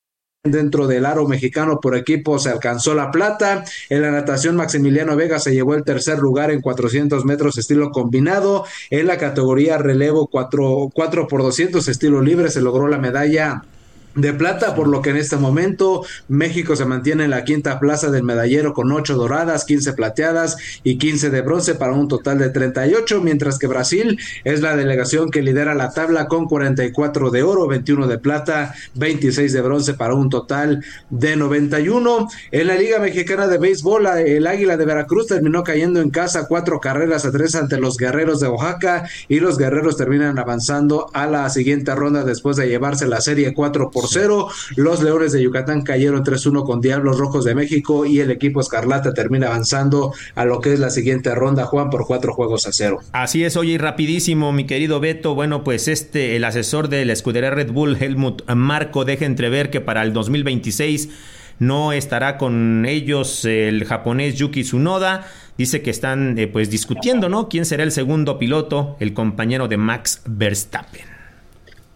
Speaker 2: Dentro del aro mexicano por equipo se alcanzó la plata. En la natación Maximiliano Vega se llevó el tercer lugar en cuatrocientos metros estilo combinado. En la categoría relevo cuatro por doscientos estilo libre se logró la medalla de plata, por lo que en este momento México se mantiene en la quinta plaza del medallero con ocho doradas, quince plateadas y quince de bronce para un total de treinta y ocho, mientras que Brasil es la delegación que lidera la tabla con cuarenta y cuatro de oro, veintiuno de plata, veintiséis de bronce para un total de noventa y uno. En la Liga Mexicana de Béisbol, el Águila de Veracruz terminó cayendo en casa cuatro carreras a tres ante los Guerreros de Oaxaca, y los Guerreros terminan avanzando a la siguiente ronda después de llevarse la serie cuatro por cero. Los Leones de Yucatán cayeron tres uno con Diablos Rojos de México, y el equipo Escarlata termina avanzando a lo que es la siguiente ronda, Juan, por cuatro juegos a cero.
Speaker 5: Así es. Oye, y rapidísimo, mi querido Beto, bueno, pues este, el asesor de la escudería Red Bull, Helmut Marko, deja entrever que para el dos mil veintiséis no estará con ellos el japonés Yuki Tsunoda. Dice que están eh, pues discutiendo, ¿no?, quién será el segundo piloto, el compañero de Max Verstappen.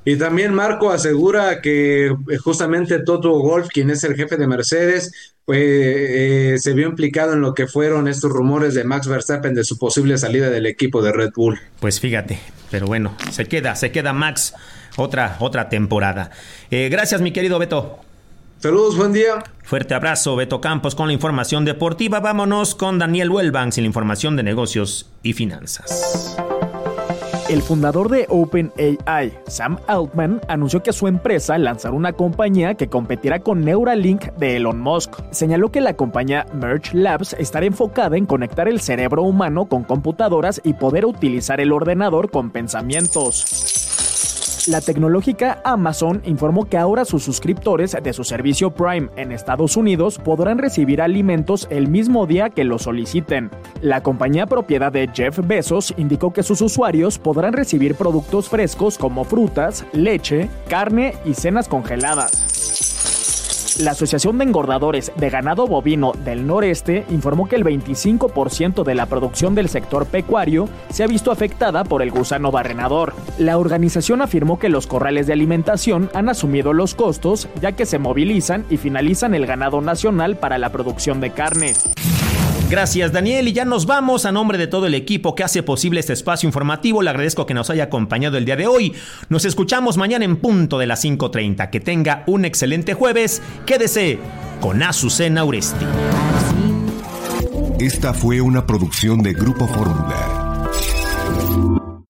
Speaker 15: Y también Marco asegura que justamente Toto Wolff, quien es el jefe de Mercedes, pues eh, se vio implicado en lo que fueron estos rumores de Max Verstappen de su posible salida del equipo de Red Bull.
Speaker 5: Pues fíjate, pero bueno, se queda, se queda Max otra, otra temporada. Eh, gracias, mi querido Beto.
Speaker 15: Saludos, buen día.
Speaker 5: Fuerte abrazo, Beto Campos, con la información deportiva. Vámonos con Daniel Wellbanks y la información de negocios y finanzas.
Speaker 16: El fundador de OpenAI, Sam Altman, anunció que su empresa lanzará una compañía que competirá con Neuralink de Elon Musk. Señaló que la compañía Merge Labs estará enfocada en conectar el cerebro humano con computadoras y poder utilizar el ordenador con pensamientos. La tecnológica Amazon informó que ahora sus suscriptores de su servicio Prime en Estados Unidos podrán recibir alimentos el mismo día que lo soliciten. La compañía propiedad de Jeff Bezos indicó que sus usuarios podrán recibir productos frescos como frutas, leche, carne y cenas congeladas. La Asociación de Engordadores de Ganado Bovino del Noreste informó que el veinticinco por ciento de la producción del sector pecuario se ha visto afectada por el gusano barrenador. La organización afirmó que los corrales de alimentación han asumido los costos, ya que se movilizan y finalizan el ganado nacional para la producción de carne.
Speaker 5: Gracias, Daniel, y ya nos vamos. A nombre de todo el equipo que hace posible este espacio informativo, le agradezco que nos haya acompañado el día de hoy. Nos escuchamos mañana en punto de las cinco treinta. Que tenga un excelente jueves. Quédese con Azucena Uresti.
Speaker 3: Esta fue una producción de Grupo Fórmula.